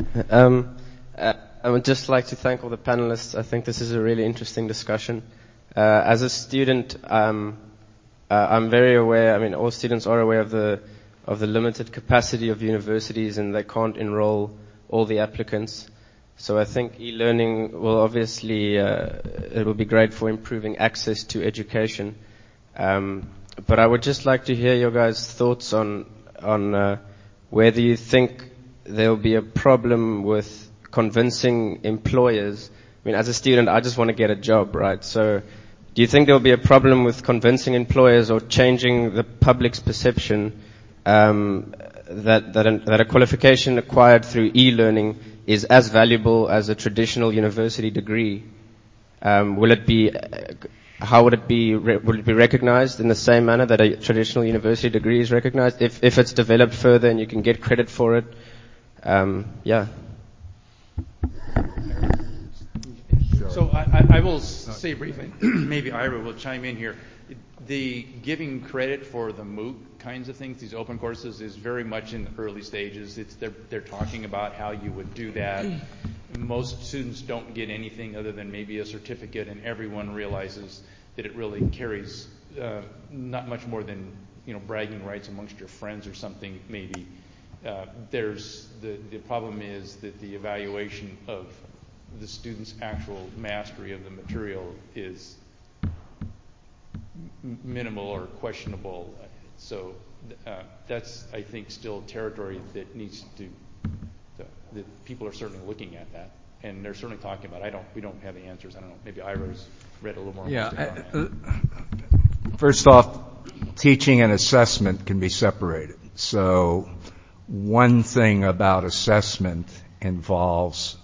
I would just like to thank all the panelists. I think this is a really interesting discussion. As a student, I'm very aware. I mean, all students are aware of the limited capacity of universities, and they can't enroll all the applicants. So I think e-learning will obviously it will be great for improving access to education. But I would just like to hear your guys' thoughts on whether you think there'll be a problem with convincing employers. I mean, as a student, I just want to get a job, right? So do you think there'll be a problem with convincing employers or changing the public's perception that a qualification acquired through e-learning is as valuable as a traditional university degree? Will it be recognized in the same manner that a traditional university degree is recognized if it's developed further and you can get credit for it? Yeah. So I will say briefly, maybe Ira will chime in here. The giving credit for the MOOC kinds of things, these open courses, is very much in the early stages. They're talking about how you would do that. Most students don't get anything other than maybe a certificate, and everyone realizes that it really carries not much more than bragging rights amongst your friends or something maybe. There's the problem is that the evaluation of the student's actual mastery of the material is minimal or questionable. So that's, I think, still territory that needs that people are certainly looking at that, and they're certainly talking about it. We don't have the answers. I don't know. Maybe Ira's read a little more. Yeah. First off, teaching and assessment can be separated. So one thing about assessment involves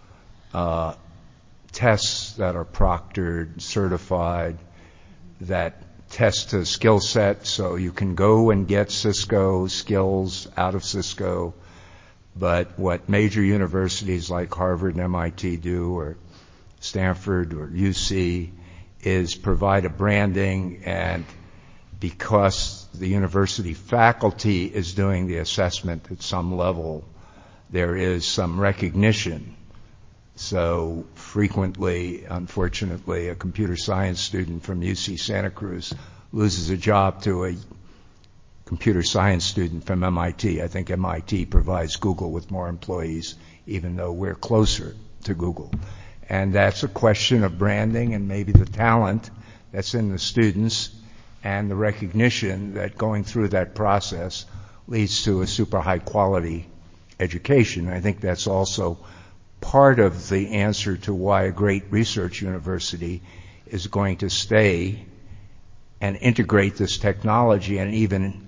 tests that are proctored, certified, that test a skill set, so you can go and get Cisco skills out of Cisco. But what major universities like Harvard and MIT do, or Stanford or UC, is provide a branding, and because the university faculty is doing the assessment at some level, there is some recognition. So frequently, unfortunately, a computer science student from UC Santa Cruz loses a job to a computer science student from MIT. I think MIT provides Google with more employees, even though we're closer to Google. And that's a question of branding and maybe the talent that's in the students and the recognition that going through that process leads to a super high quality education. I think that's also part of the answer to why a great research university is going to stay and integrate this technology and even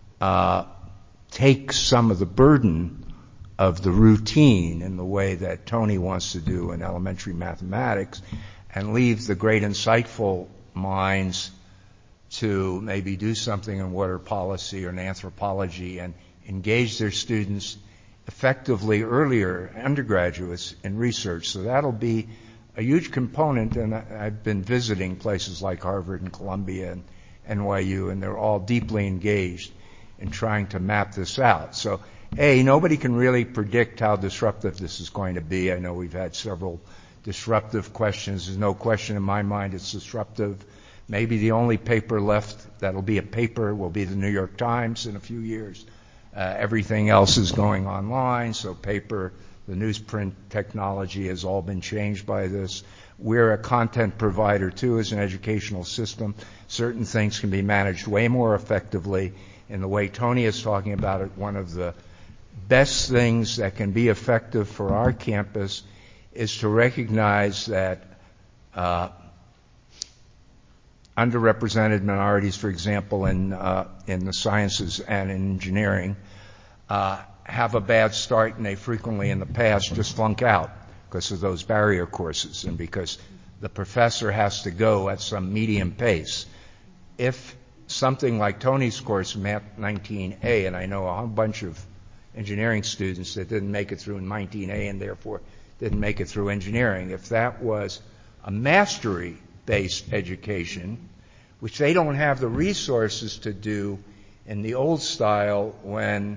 take some of the burden of the routine in the way that Tony wants to do in elementary mathematics, and leave the great insightful minds to maybe do something in water policy or in anthropology and engage their students effectively earlier, undergraduates, in research. So that'll be a huge component, and I've been visiting places like Harvard and Columbia and NYU, and they're all deeply engaged in trying to map this out. So, nobody can really predict how disruptive this is going to be. I know we've had several disruptive questions. There's no question in my mind it's disruptive. Maybe the only paper left that'll be a paper will be the New York Times in a few years. Everything else is going online, so paper, the newsprint technology has all been changed by this. We're a content provider, too, as an educational system. Certain things can be managed way more effectively in the way Tony is talking about it. One of the best things that can be effective for our campus is to recognize that underrepresented minorities, for example, in the sciences and in engineering, have a bad start, and they frequently in the past just flunk out because of those barrier courses and because the professor has to go at some medium pace. If something like Tony's course, Math 19A, and I know a whole bunch of engineering students that didn't make it through in 19A and therefore didn't make it through engineering, if that was a mastery-based education, which they don't have the resources to do in the old style when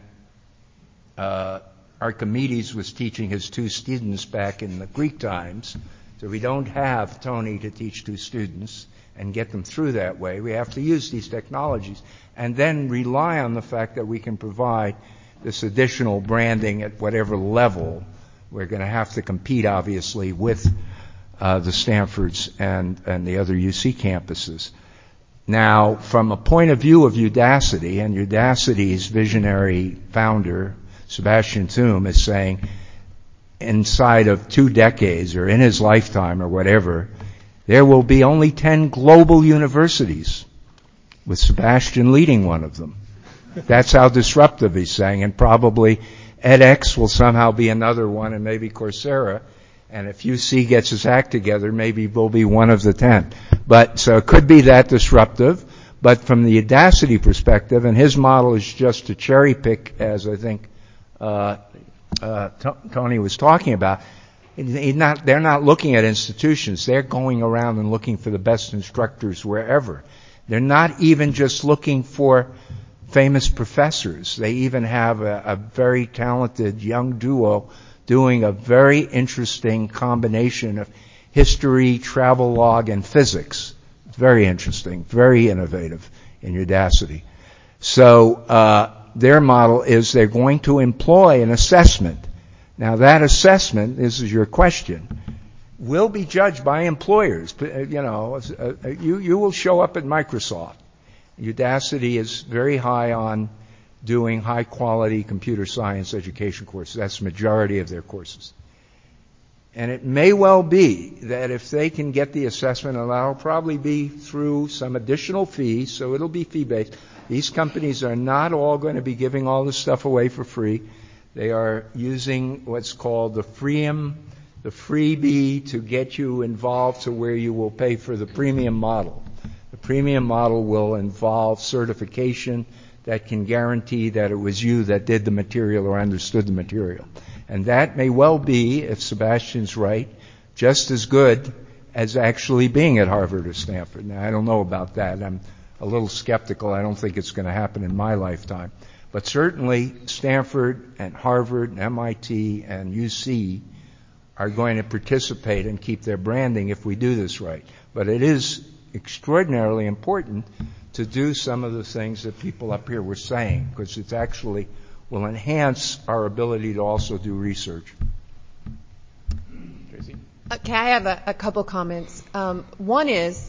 Archimedes was teaching his two students back in the Greek times. So we don't have Tony to teach two students and get them through that way. We have to use these technologies and then rely on the fact that we can provide this additional branding at whatever level. We're going to have to compete, obviously, with the Stanfords and the other UC campuses. Now, from a point of view of Udacity, and Udacity's visionary founder, Sebastian Thum, is saying inside of 2 decades or in his lifetime or whatever, there will be only 10 global universities, with Sebastian leading one of them. That's how disruptive he's saying, and probably edX will somehow be another one, and maybe Coursera. And if UC gets its act together, maybe we'll be one of the 10. But so it could be that disruptive. But from the Udacity perspective, and his model is just to cherry pick, as I think Tony was talking about. They're not looking at institutions. They're going around and looking for the best instructors wherever. They're not even just looking for famous professors. They even have a very talented young duo doing a very interesting combination of history, travelogue, and physics. It's very interesting, very innovative in Udacity. So their model is they're going to employ an assessment. Now that assessment, this is your question, will be judged by employers. You know, you will show up at Microsoft. Udacity is very high on doing high-quality computer science education courses. That's the majority of their courses. And it may well be that if they can get the assessment, and that'll probably be through some additional fees, so it'll be fee-based. These companies are not all going to be giving all this stuff away for free. They are using what's called the freebie to get you involved to where you will pay for the premium model. The premium model will involve certification that can guarantee that it was you that did the material or understood the material. And that may well be, if Sebastian's right, just as good as actually being at Harvard or Stanford. Now, I don't know about that. I'm a little skeptical. I don't think it's going to happen in my lifetime. But certainly Stanford and Harvard and MIT and UC are going to participate and keep their branding if we do this right. But it is extraordinarily important to do some of the things that people up here were saying, because it actually will enhance our ability to also do research. Tracy? Okay, I have a couple comments. One is,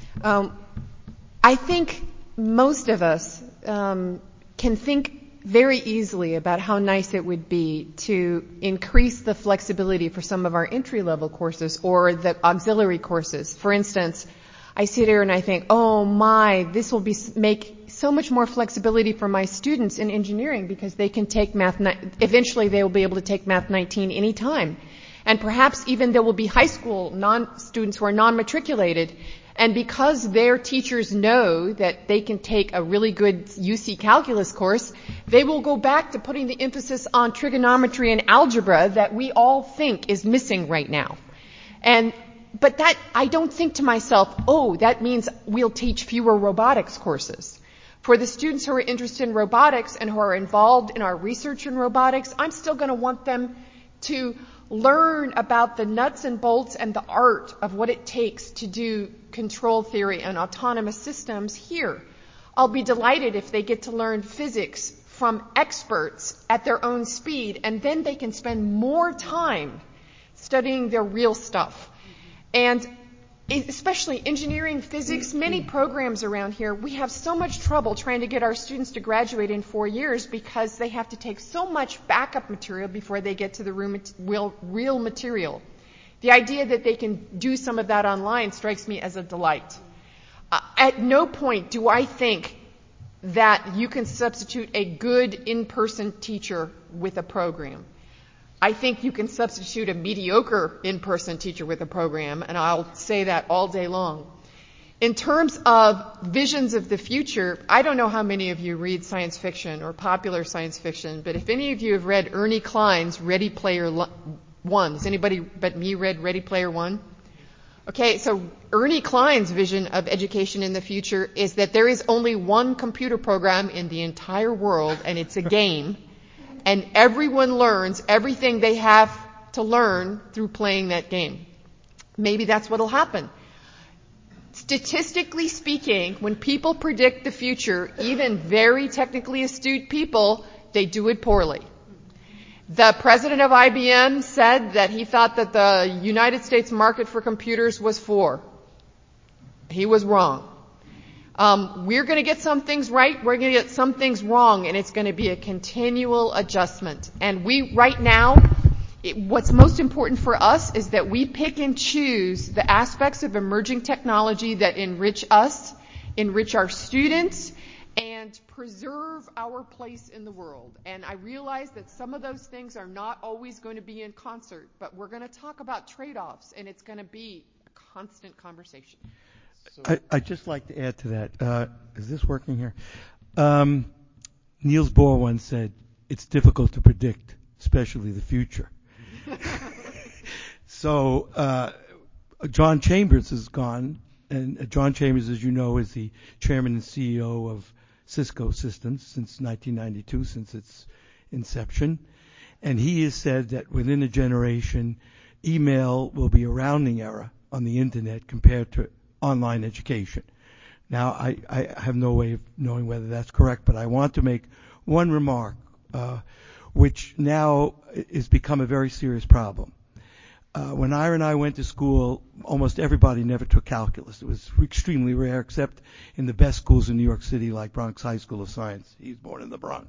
I think most of us can think very easily about how nice it would be to increase the flexibility for some of our entry-level courses or the auxiliary courses. For instance, I sit here and I think, oh my, this will make so much more flexibility for my students in engineering because they can take eventually they will be able to take Math 19 anytime. And perhaps even there will be high school students who are non-matriculated, and because their teachers know that they can take a really good UC calculus course, they will go back to putting the emphasis on trigonometry and algebra that we all think is missing right now. But that, I don't think to myself, oh, that means we'll teach fewer robotics courses. For the students who are interested in robotics and who are involved in our research in robotics, I'm still going to want them to learn about the nuts and bolts and the art of what it takes to do control theory and autonomous systems here. I'll be delighted if they get to learn physics from experts at their own speed, and then they can spend more time studying their real stuff. And especially engineering, physics, many programs around here, we have so much trouble trying to get our students to graduate in 4 years because they have to take so much backup material before they get to the real material. The idea that they can do some of that online strikes me as a delight. At no point do I think that you can substitute a good in-person teacher with a program. I think you can substitute a mediocre in-person teacher with a program, and I'll say that all day long. In terms of visions of the future, I don't know how many of you read science fiction or popular science fiction, but if any of you have read Ernie Klein's Ready Player One, has anybody but me read Ready Player One? Okay, so Ernie Klein's vision of education in the future is that there is only one computer program in the entire world, and it's a game. And everyone learns everything they have to learn through playing that game. Maybe that's what'll happen. Statistically speaking, when people predict the future, even very technically astute people, they do it poorly. The president of IBM said that he thought that the United States market for computers was 4. He was wrong. We're going to get some things right, we're going to get some things wrong, and it's going to be a continual adjustment. And right now, what's most important for us is that we pick and choose the aspects of emerging technology that enrich us, enrich our students, and preserve our place in the world. And I realize that some of those things are not always going to be in concert, but we're going to talk about trade-offs, and it's going to be a constant conversation. I'd just like to add to that. Is this working here? Niels Bohr once said, it's difficult to predict, especially the future. So John Chambers is gone, and John Chambers, as you know, is the chairman and CEO of Cisco Systems since 1992, since its inception. And he has said that within a generation, email will be a rounding error on the Internet compared to online education. Now, I have no way of knowing whether that's correct, but I want to make one remark, which now has become a very serious problem. When Ira and I went to school, almost everybody never took calculus. It was extremely rare, except in the best schools in New York City, like Bronx High School of Science. He was born in the Bronx.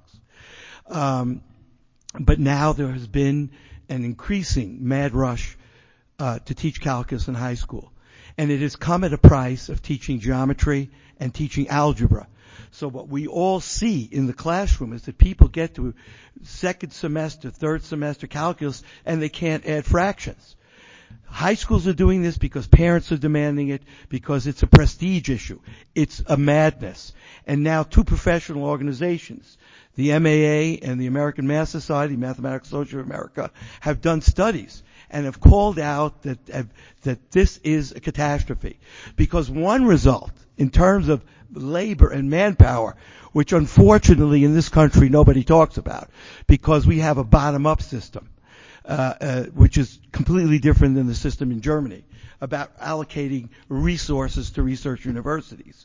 But now there has been an increasing mad rush to teach calculus in high school. And it has come at a price of teaching geometry and teaching algebra. So what we all see in the classroom is that people get to second semester, third semester calculus, and they can't add fractions. High schools are doing this because parents are demanding it, because it's a prestige issue. It's a madness. And now 2 professional organizations, the MAA and the American Math Society, Mathematical Association of America, have done studies. and have called out that this is a catastrophe. Because one result, in terms of labor and manpower, which unfortunately in this country nobody talks about, because we have a bottom-up system, which is completely different than the system in Germany, about allocating resources to research universities.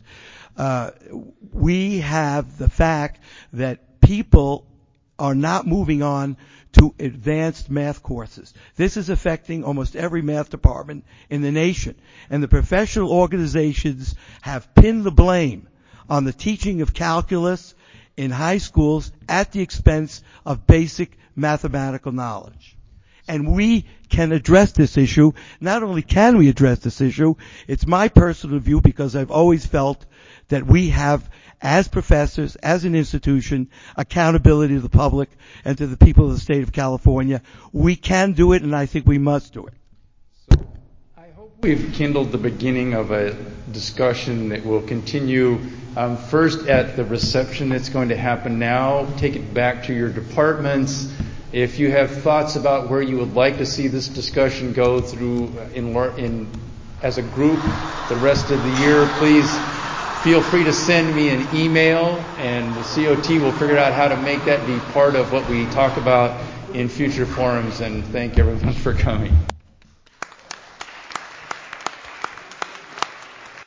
We have the fact that people are not moving on to advanced math courses. This is affecting almost every math department in the nation. And the professional organizations have pinned the blame on the teaching of calculus in high schools at the expense of basic mathematical knowledge. And we can address this issue. Not only can we address this issue, it's my personal view, because I've always felt that we have, as professors, as an institution, accountability to the public and to the people of the state of California. We can do it, and I think we must do it. So I hope we've kindled the beginning of a discussion that will continue first at the reception that's going to happen now. Take it back to your departments. If you have thoughts about where you would like to see this discussion go through as a group the rest of the year, please feel free to send me an email, and the COT will figure out how to make that be part of what we talk about in future forums. And thank everyone for coming.